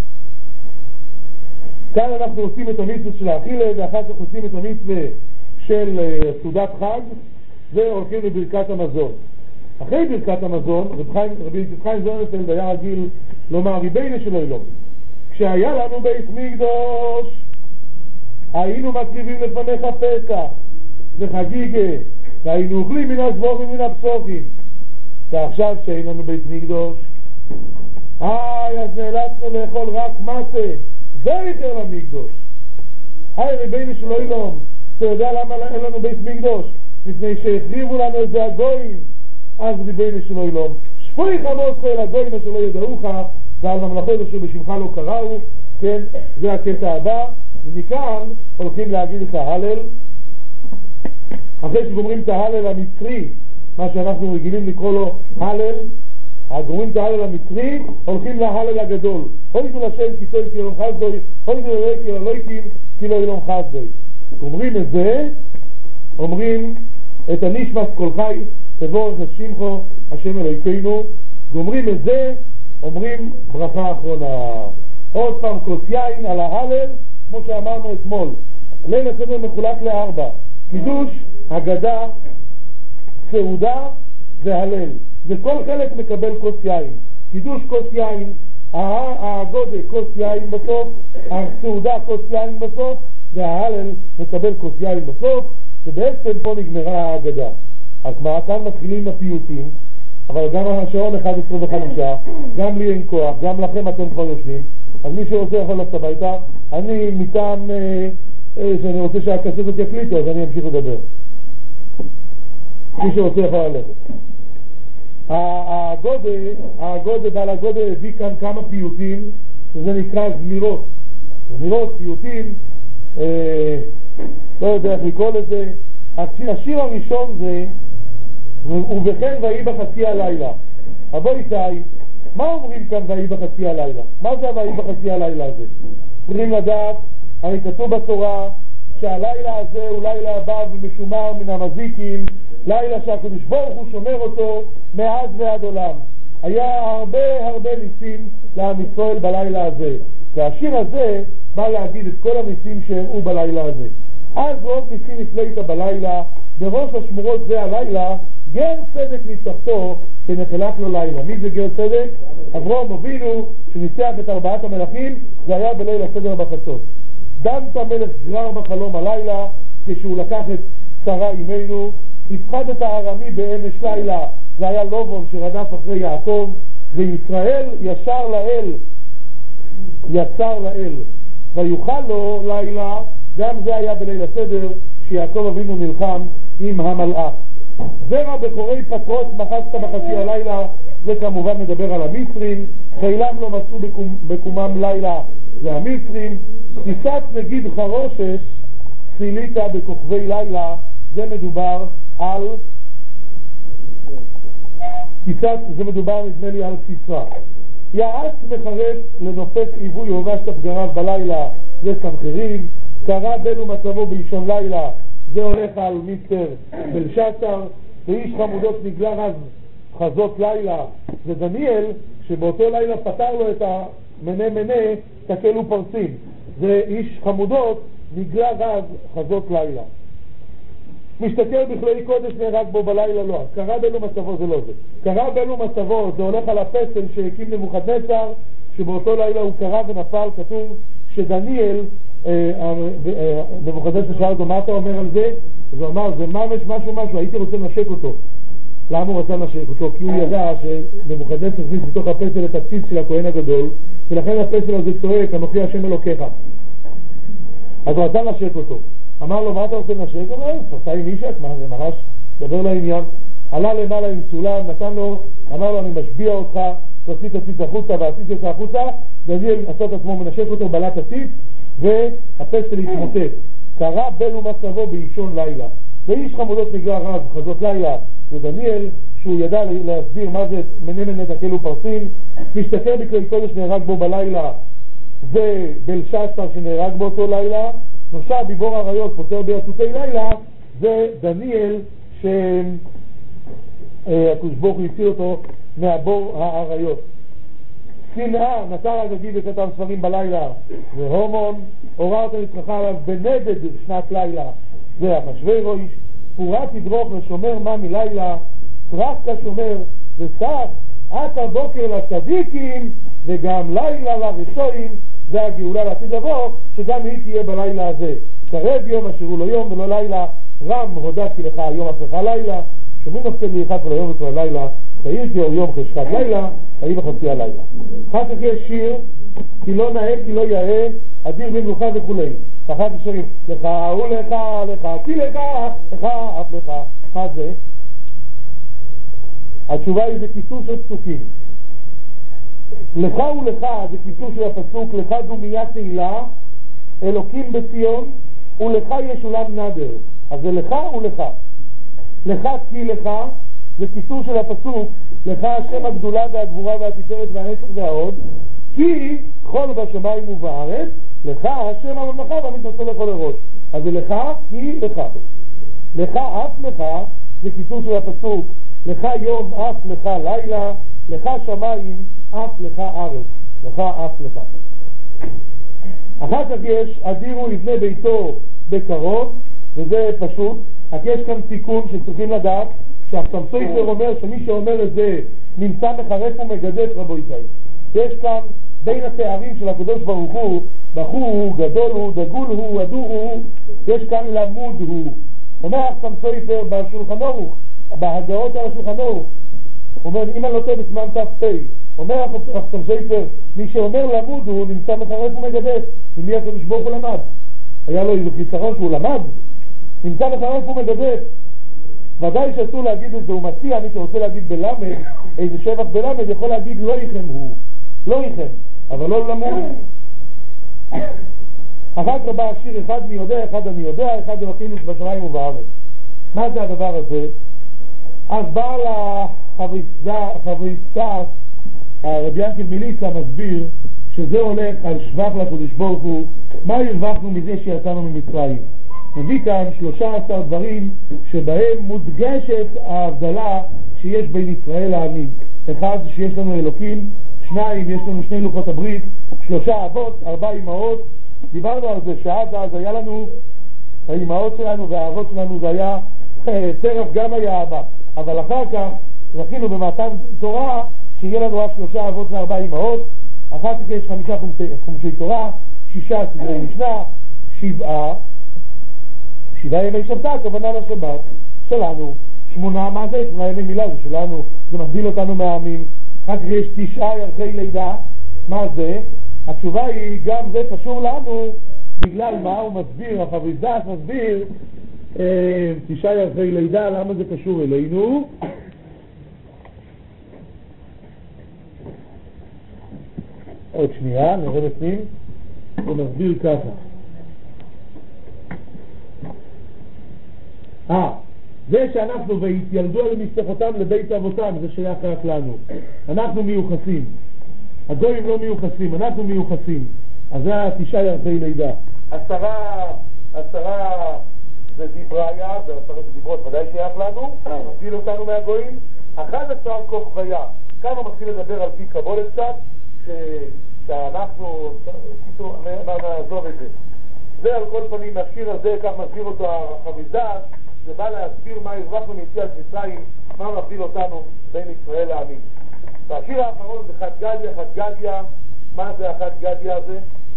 כאן אנחנו עושים את המצווה של האכילה, ואחר כך עושים את המצווה של סעודת חג, והולכים לברכת המזון. אחרי ברכת המזון, רבי חיים זוננפלד היה רגיל לומר ריביינו של עולם. כשהיה לנו בית מקדוש, היינו מקריבים לפניך פסח וחגיגה, והיינו אוכלים מן הזבורים ומן הפסוחים. ועכשיו שאין לנו בית מקדוש, אז נאלצנו לאכול רק מסה, זכר למקדוש. ריביינו של עולם, אתה יודע למה אין לנו בית מקדוש? מפני שהחריבו לנו את זה הגויים. אז ריביינו של עולם, שפוי חמוסך אל הגויים אשר לא ידעוך, ועל ממלכות אשר בשמך לא קראו. כן, זה הקטע הבא. ומכאן הולכים להגיד את ההלל. אחרי שגומרים את ההלל המצרי, מה שאנחנו רגילים לקרוא לו הלל, גומרים את ההלל המצרי, הולכים להלל הגדול. הוידו לשם כי טוב כי אלוהים חסדוי, הוידו אלוהי כי אלוהים כי לא אלוהים חסדוי. אומרים את זה, אומרים את הנשמת כל חי תבורך שמחו השם אלוהינו. גומרים את זה, אומרים ברכה אחרונה. עוד פעם כוס יין על ההלל, כמו שאמרנו אתמול. ליל הסדר מחולק ל4: קידוש, הגדה, סעודה והלל. וכל חלק מקבל כוס יין. קידוש כוס יין, הגודה כוס יין בסוף, הסעודה כוס יין בסוף, וההלל מקבל כוס יין בסוף. ובעצם פה נגמרה ההגדה. אז מה, כאן מתחילים הפיוטים, אבל גם השעון 11:05, גם לי אין כוח, גם לכם אתם כבר יושבים, אז מי שרוצה יכול ללכת הביתה. אני מטעם שאני רוצה שהקסטות יקליטו, אז אני אמשיך לדבר. מי שרוצה יכול ללכת. הגודה, בעל הגודה הביא כאן כמה פיוטים, שזה נקרא זמירות. זמירות, פיוטים, לא יודע איך לקרוא לזה. השיר הראשון זה ובכן ויהי בחצי הלילה. אבו איתי, מה אומרים כאן ויהי בחצי הלילה? מה זה ויהי בחצי הלילה הזה? צריכים לדעת, הרי כתוב בתורה שהלילה הזה הוא לילה הבא ומשומר מן המזיקים, לילה שהקדוש ברוך הוא שומר אותו מאז ועד עולם. היה הרבה ניסים לעם ישראל בלילה הזה, והשיר הזה בא להגיד את כל הניסים שהראו בלילה הזה. אז עוד ניסים נפלאת בלילה, בראש השמורות זה הלילה, גר צדק ניצחתו שנחלק לו לילה. מי זה גר צדק? אברהם אבינו שניצח את 4 המלכים, זה היה בליל הסדר בחצות. דנת המלך גרר בחלום הלילה כשהוא לקח את שרה אמנו, הפחד את הארמי באמש לילה, זה היה לובון שרדף אחרי יעקב, וישראל ישר לאל, יצר לאל ויוכל לו לילה. גם זה היה בליל הסדר שיעקב אבינו נלחם עם המלאך. זרע בכורי פטרות מחצת בחצי הלילה, זה כמובן מדבר על המצרים. חילם לא מצאו בקומם לילה, זה המצרים. טיסת נגיד חרושת ציליתה בכוכבי לילה, זה מדובר על טיסת, זה מדובר נדמה לי על סיסרא. יעץ מחרף לנופף עיבוי הובשת פגריו בלילה, זה סנחריב. קרא בלו מצבו באישון לילה, זה הולך על מיסטר בלשאצר. ואיש חמודות נגלה רז חזות לילה, זה דניאל, שבאותו לילה פתר לו את המנה מנה תקלו פרסים. זה איש חמודות נגלה רז חזות לילה. משתכר בכלי קודש נהרג בו בלילה, לא. קרא בלו מצבו זה לא זה. קרא בלו מצבו זה הולך על הפסל שהקים נבוכדנצר, שבאותו לילה הוא קרא ונפל. כתוב שדניאל, נבוכדנצר שאל אותו, מה אתה אומר על זה? אז הוא אמר, זה ממש משהו, הייתי רוצה לנשק אותו. למה הוא רצה לנשק אותו? כי הוא ידע שנבוכדנצר הכניס בתוך הפסל את הציץ של הכהן הגדול, ולכן הפסל הזה צועק, אנוכי השם אלוקיך. אז הוא רצה לנשק אותו. אמר לו, מה אתה רוצה לנשק? הוא אמר, עשה עם אישק, מה זה ממש? דבר לעניין. עלה למעלה עם סולם, נתן לו, אמר לו, אני משביע אותך, תוציא את הציץ החוצה, והציץ יוצא החוצה. דניאל עשה את עצמו, מנשק אותו, בלט הציץ, והפסל התמוטט. קרא בלו מצבו באישון לילה. ואיש חמודות נגלה רז חזות לילה, זה דניאל, שהוא ידע להסביר מה זה מנה תקלו פרסים. משתכר בכלי קודש נהרג בו בלילה, זה בלשאצר שנהרג באותו לילה. נושע ביבור עריות פותר ביצותי לילה, זה דניאל שהקדוש ברוך הוא הציל אותו מהבור העריות. שנאה נטר הגגי וכתב ספרים בלילה, והומון הורה אותה נצרכה עליו בנדד שנת לילה, זה אחשוורוש. פורה תדרוך לשומר מה מלילה, צרח כשומר וסך עד הבוקר לצדיקים וגם לילה לרשעים, זה הגאולה לעתיד לבוא, שגם היא תהיה בלילה הזה. קרב יום אשר הוא לא יום ולא לילה, רם הודעתי לך היום אף לך לילה, שומעים נפתל ליחד כל היום וכל הלילה, תאיר כי אור יום חשכת לילה, תאיר וחצי הלילה. אחר כך יש שיר, כי לא נאה כי לא יאה, אדיר במלוכה וכולי. אחר כך שרים, לך ולך, לך, כי לך, לך, אף לך. מה זה? התשובה היא זה קיצור של פסוקים. לך ולך זה קיצור של הפסוק, לך דומיה תהילה, אלוקים בציון, ולך יש עולם נדר. אז זה לך ולך. לך כי לך זה קיצור של הפסוק, לך השם הגדולה והגבורה והתפארת והנצח וההוד, כי כל בשמיים ובארץ, לך השם הממלכה והמתנשא לכל הראש. אז זה לך כי לך. לך אף לך זה קיצור של הפסוק, לך יום אף לך לילה, לך שמיים אף לך ארץ. לך אף לך. אחר כך יש אדירו לבני ביתו בקרוב, וזה פשוט. רק יש כאן תיקון שצריכים לדעת, שהחסם סופר אומר שמי שאומר את זה נמצא מחרף ומגדף רבויתיי. יש כאן בין התארים של הקדוש ברוך הוא, בחור הוא, גדול הוא, דגול הוא, אדור הוא, יש כאן למוד הוא. אומר החסם סופר בשולחן ערוך, בהגאות על השולחן ערוך, אומר אם אני לא טועה בסימן ת"פ, אומר החסם סופר, מי שאומר למוד הוא נמצא מחרף ומגדף. ממי הקדוש ברוך הוא למד? היה לו איזה חיסרון שהוא למד? נמצא מחרף ומגדף. ודאי שאסור להגיד את זה, הוא מציע, מי שרוצה להגיד בלמד, איזה שבח בלמד, יכול להגיד לא איכם הוא, לא איכם, אבל לא למוד. אחר כך בא השיר אחד מי יודע, אחד אני יודע, אחד אלוקים בשמיים ובארץ. מה זה הדבר הזה? אז בא לחבריסטס, הרבי ינקל מיליצה מסביר שזה הולך על שבח לקדוש ברוך הוא, מה הרווחנו מזה שיצאנו ממצרים. מביא כאן 13 דברים שבהם מודגשת ההבדלה שיש בין ישראל לעמים. אחד, שיש לנו אלוקים, שניים, יש לנו שני לוחות הברית, 3 אבות, 4 אמהות. דיברנו על זה שעד אז היה לנו, האמהות שלנו והאבות שלנו זה היה טרף גם היה אבא. אבל אחר כך זכינו במתן תורה שיהיה לנו רק 3 אבות ו4 אמהות. אחר כך יש 5 חומשי תורה, 6 סדרי משנה, 7 ימי שבתא, הכוונה לשבת שלנו. 8, מה זה? 8 ימי מילה, זה שלנו, זה מבדיל אותנו מהעמים. אחר כך יש 9 ירחי לידה, מה זה? התשובה היא, גם זה קשור לנו בגלל מה הוא מסביר, החביזת מסביר 9 ירחי לידה, למה זה קשור אלינו? עוד שנייה, נראה בפנים, ונסביר ככה. זה שאנחנו והתילדו על משפחותם לבית אבותם, זה שייך רק לנו. אנחנו מיוחסים. הגויים לא מיוחסים, אנחנו מיוחסים. אז זה 9 ירחי לידה. 10 זה דיבריה, זה 10 דיברות, ודאי שייך לנו, מבדיל אותנו מהגויים. 11 כוכביה. כאן הוא מתחיל לדבר על פי קבולת קצת, שאנחנו, נעזוב את זה. זה על כל פנים, השיר הזה, כך מסביר אותו החביזת, זה בא להסביר מה הרווחנו מיציאת מצרים, מה מבדיל אותנו בין ישראל לעמים. והשיר האחרון זה חד גדיה, מה זה החד גדיה הזה?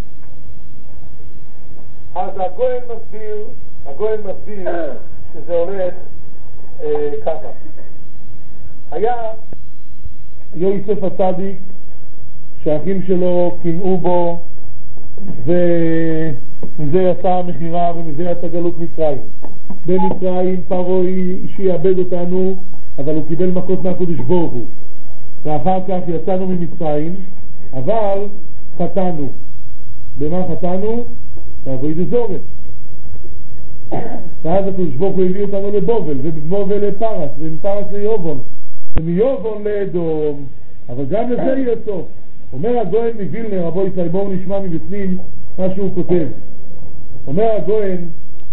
אז הגויין מסביר שזה הולך ככה. היה יוסף הצדיק שהאחים שלו קינאו בו ומזה יצא המחירה ומזה יצא גלות מצרים. במצרים פרעה שיעבד אותנו, אבל הוא קיבל מכות מהקדוש ברוך הוא, ואחר כך יצאנו ממצרים, אבל חטאנו. במה חטאנו? בעבודת זרת. ואז הקדוש ברוך הוא הביא אותנו לבובל, ובבובל לפרס, ומפרס ליובון, ומיובון לאדום, אבל גם לזה יהיה סוף. אומר הגויין מווילנר, רבו ישראל, בואו נשמע מבפנים מה שהוא כותב. אומר הגויין,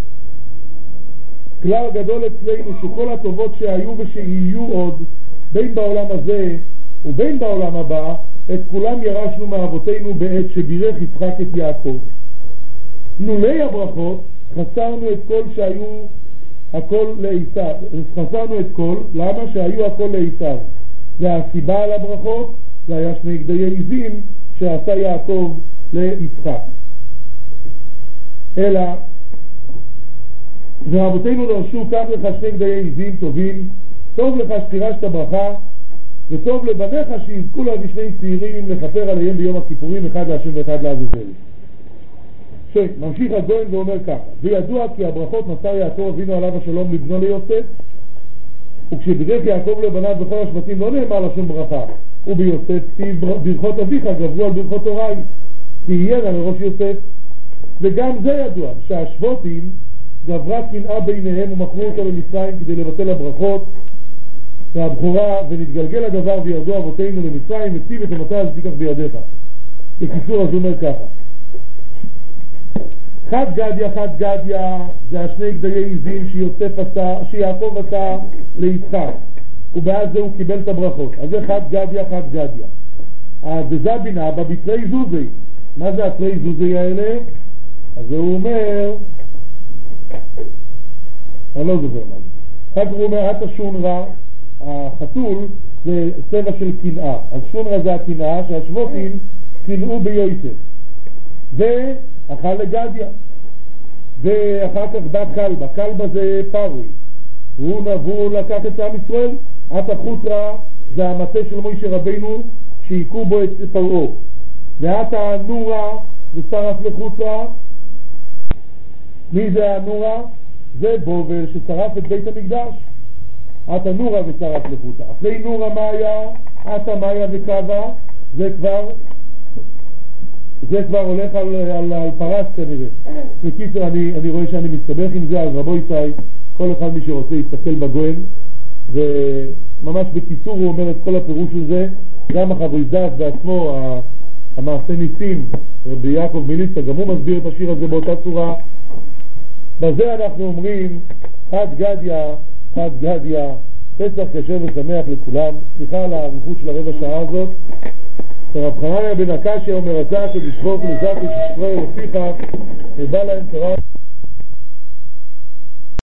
כלל גדול אצלנו שכל הטובות שהיו ושיהיו עוד בין בעולם הזה ובין בעולם הבא, את כולם ירשנו מאבותינו בעת שבירך יצחק את יעקב. לולי הברכות חסרנו את כל שהיו הכל לעשיו. חסרנו את כל, למה? שהיו הכל לעשיו. והסיבה על הברכות זה היה 2 גדיי עזים שעשה יעקב ליצחק. אלא ואבותינו דרשו, קח לך 2 גדיי עזים טובים, טוב לך שתירשת ברכה, וטוב לבניך שיזכו להביא 2 צעירים אם לכפר עליהם ביום הכיפורים, אחד להשם ואחד לעזאזל. ממשיך הגויין ואומר ככה, וידוע כי הברכות מסר יעקב אבינו עליו השלום לבנו ליוסף, וכשברך יעקב לבניו בכל השבטים לא נאמר לשון ברכה, וביוסף ברכות אביך גברו על ברכות הוריי, תהיינה לראש יוסף. וגם זה ידוע שהשבטים גברה קנאה ביניהם ומכרו אותו למצרים כדי לבטל הברכות והבכורה, ונתגלגל הדבר וירדו אבותינו למצרים וציב את המטה אז תיקח בידיך. בקיצור, אז הוא אומר ככה, חד גדיה זה 2 גדיי עזים שיעקב עשה ליצחק, ובאז זה הוא קיבל את הברכות. אז זה חד גדיה. בזה בינה בביטרי זוזי. מה זה התרי זוזי האלה? אז הוא אומר, אני לא זוכר מה זה. אחר כך הוא אומר, את השונרה, החתול זה צבע של קנאה. אז שונרה זה הקנאה שהשבטים קנאו ביוסף. ואכל לגדיה. ואחר כך בא כלבה. כלבה זה פרוי. והוא לקח את עם ישראל. את החוטרה זה המטה של מוישה רבינו שהיכו בו את פרעה. ואת הנורה זה שרף לחוטרה. מי זה הנורה? זה בובל ששרף את בית המקדש. את הנורה ושרף לחוטרה. אחרי נורה מה היה? את המאיה וקווה. זה כבר הולך על פרס כנראה. בקיצור, אני רואה שאני מסתבך עם זה, אז רבו ישראל, כל אחד מי שרוצה יסתכל בגויין, וממש בקיצור הוא אומר את כל הפירוש של זה, גם החביזת בעצמו, המעשה ניסים ביעקב מיליסה, גם הוא מסביר את השיר הזה באותה צורה. בזה אנחנו אומרים, חד גדיה, פסח כשר ושמח לכולם. סליחה על האריכות של הרבע שעה הזאת. רב חנניה בן הקשיא אומר, רצה הקדוש ברוך הוא לזכות את ישראל ופיך, ובא להם תורה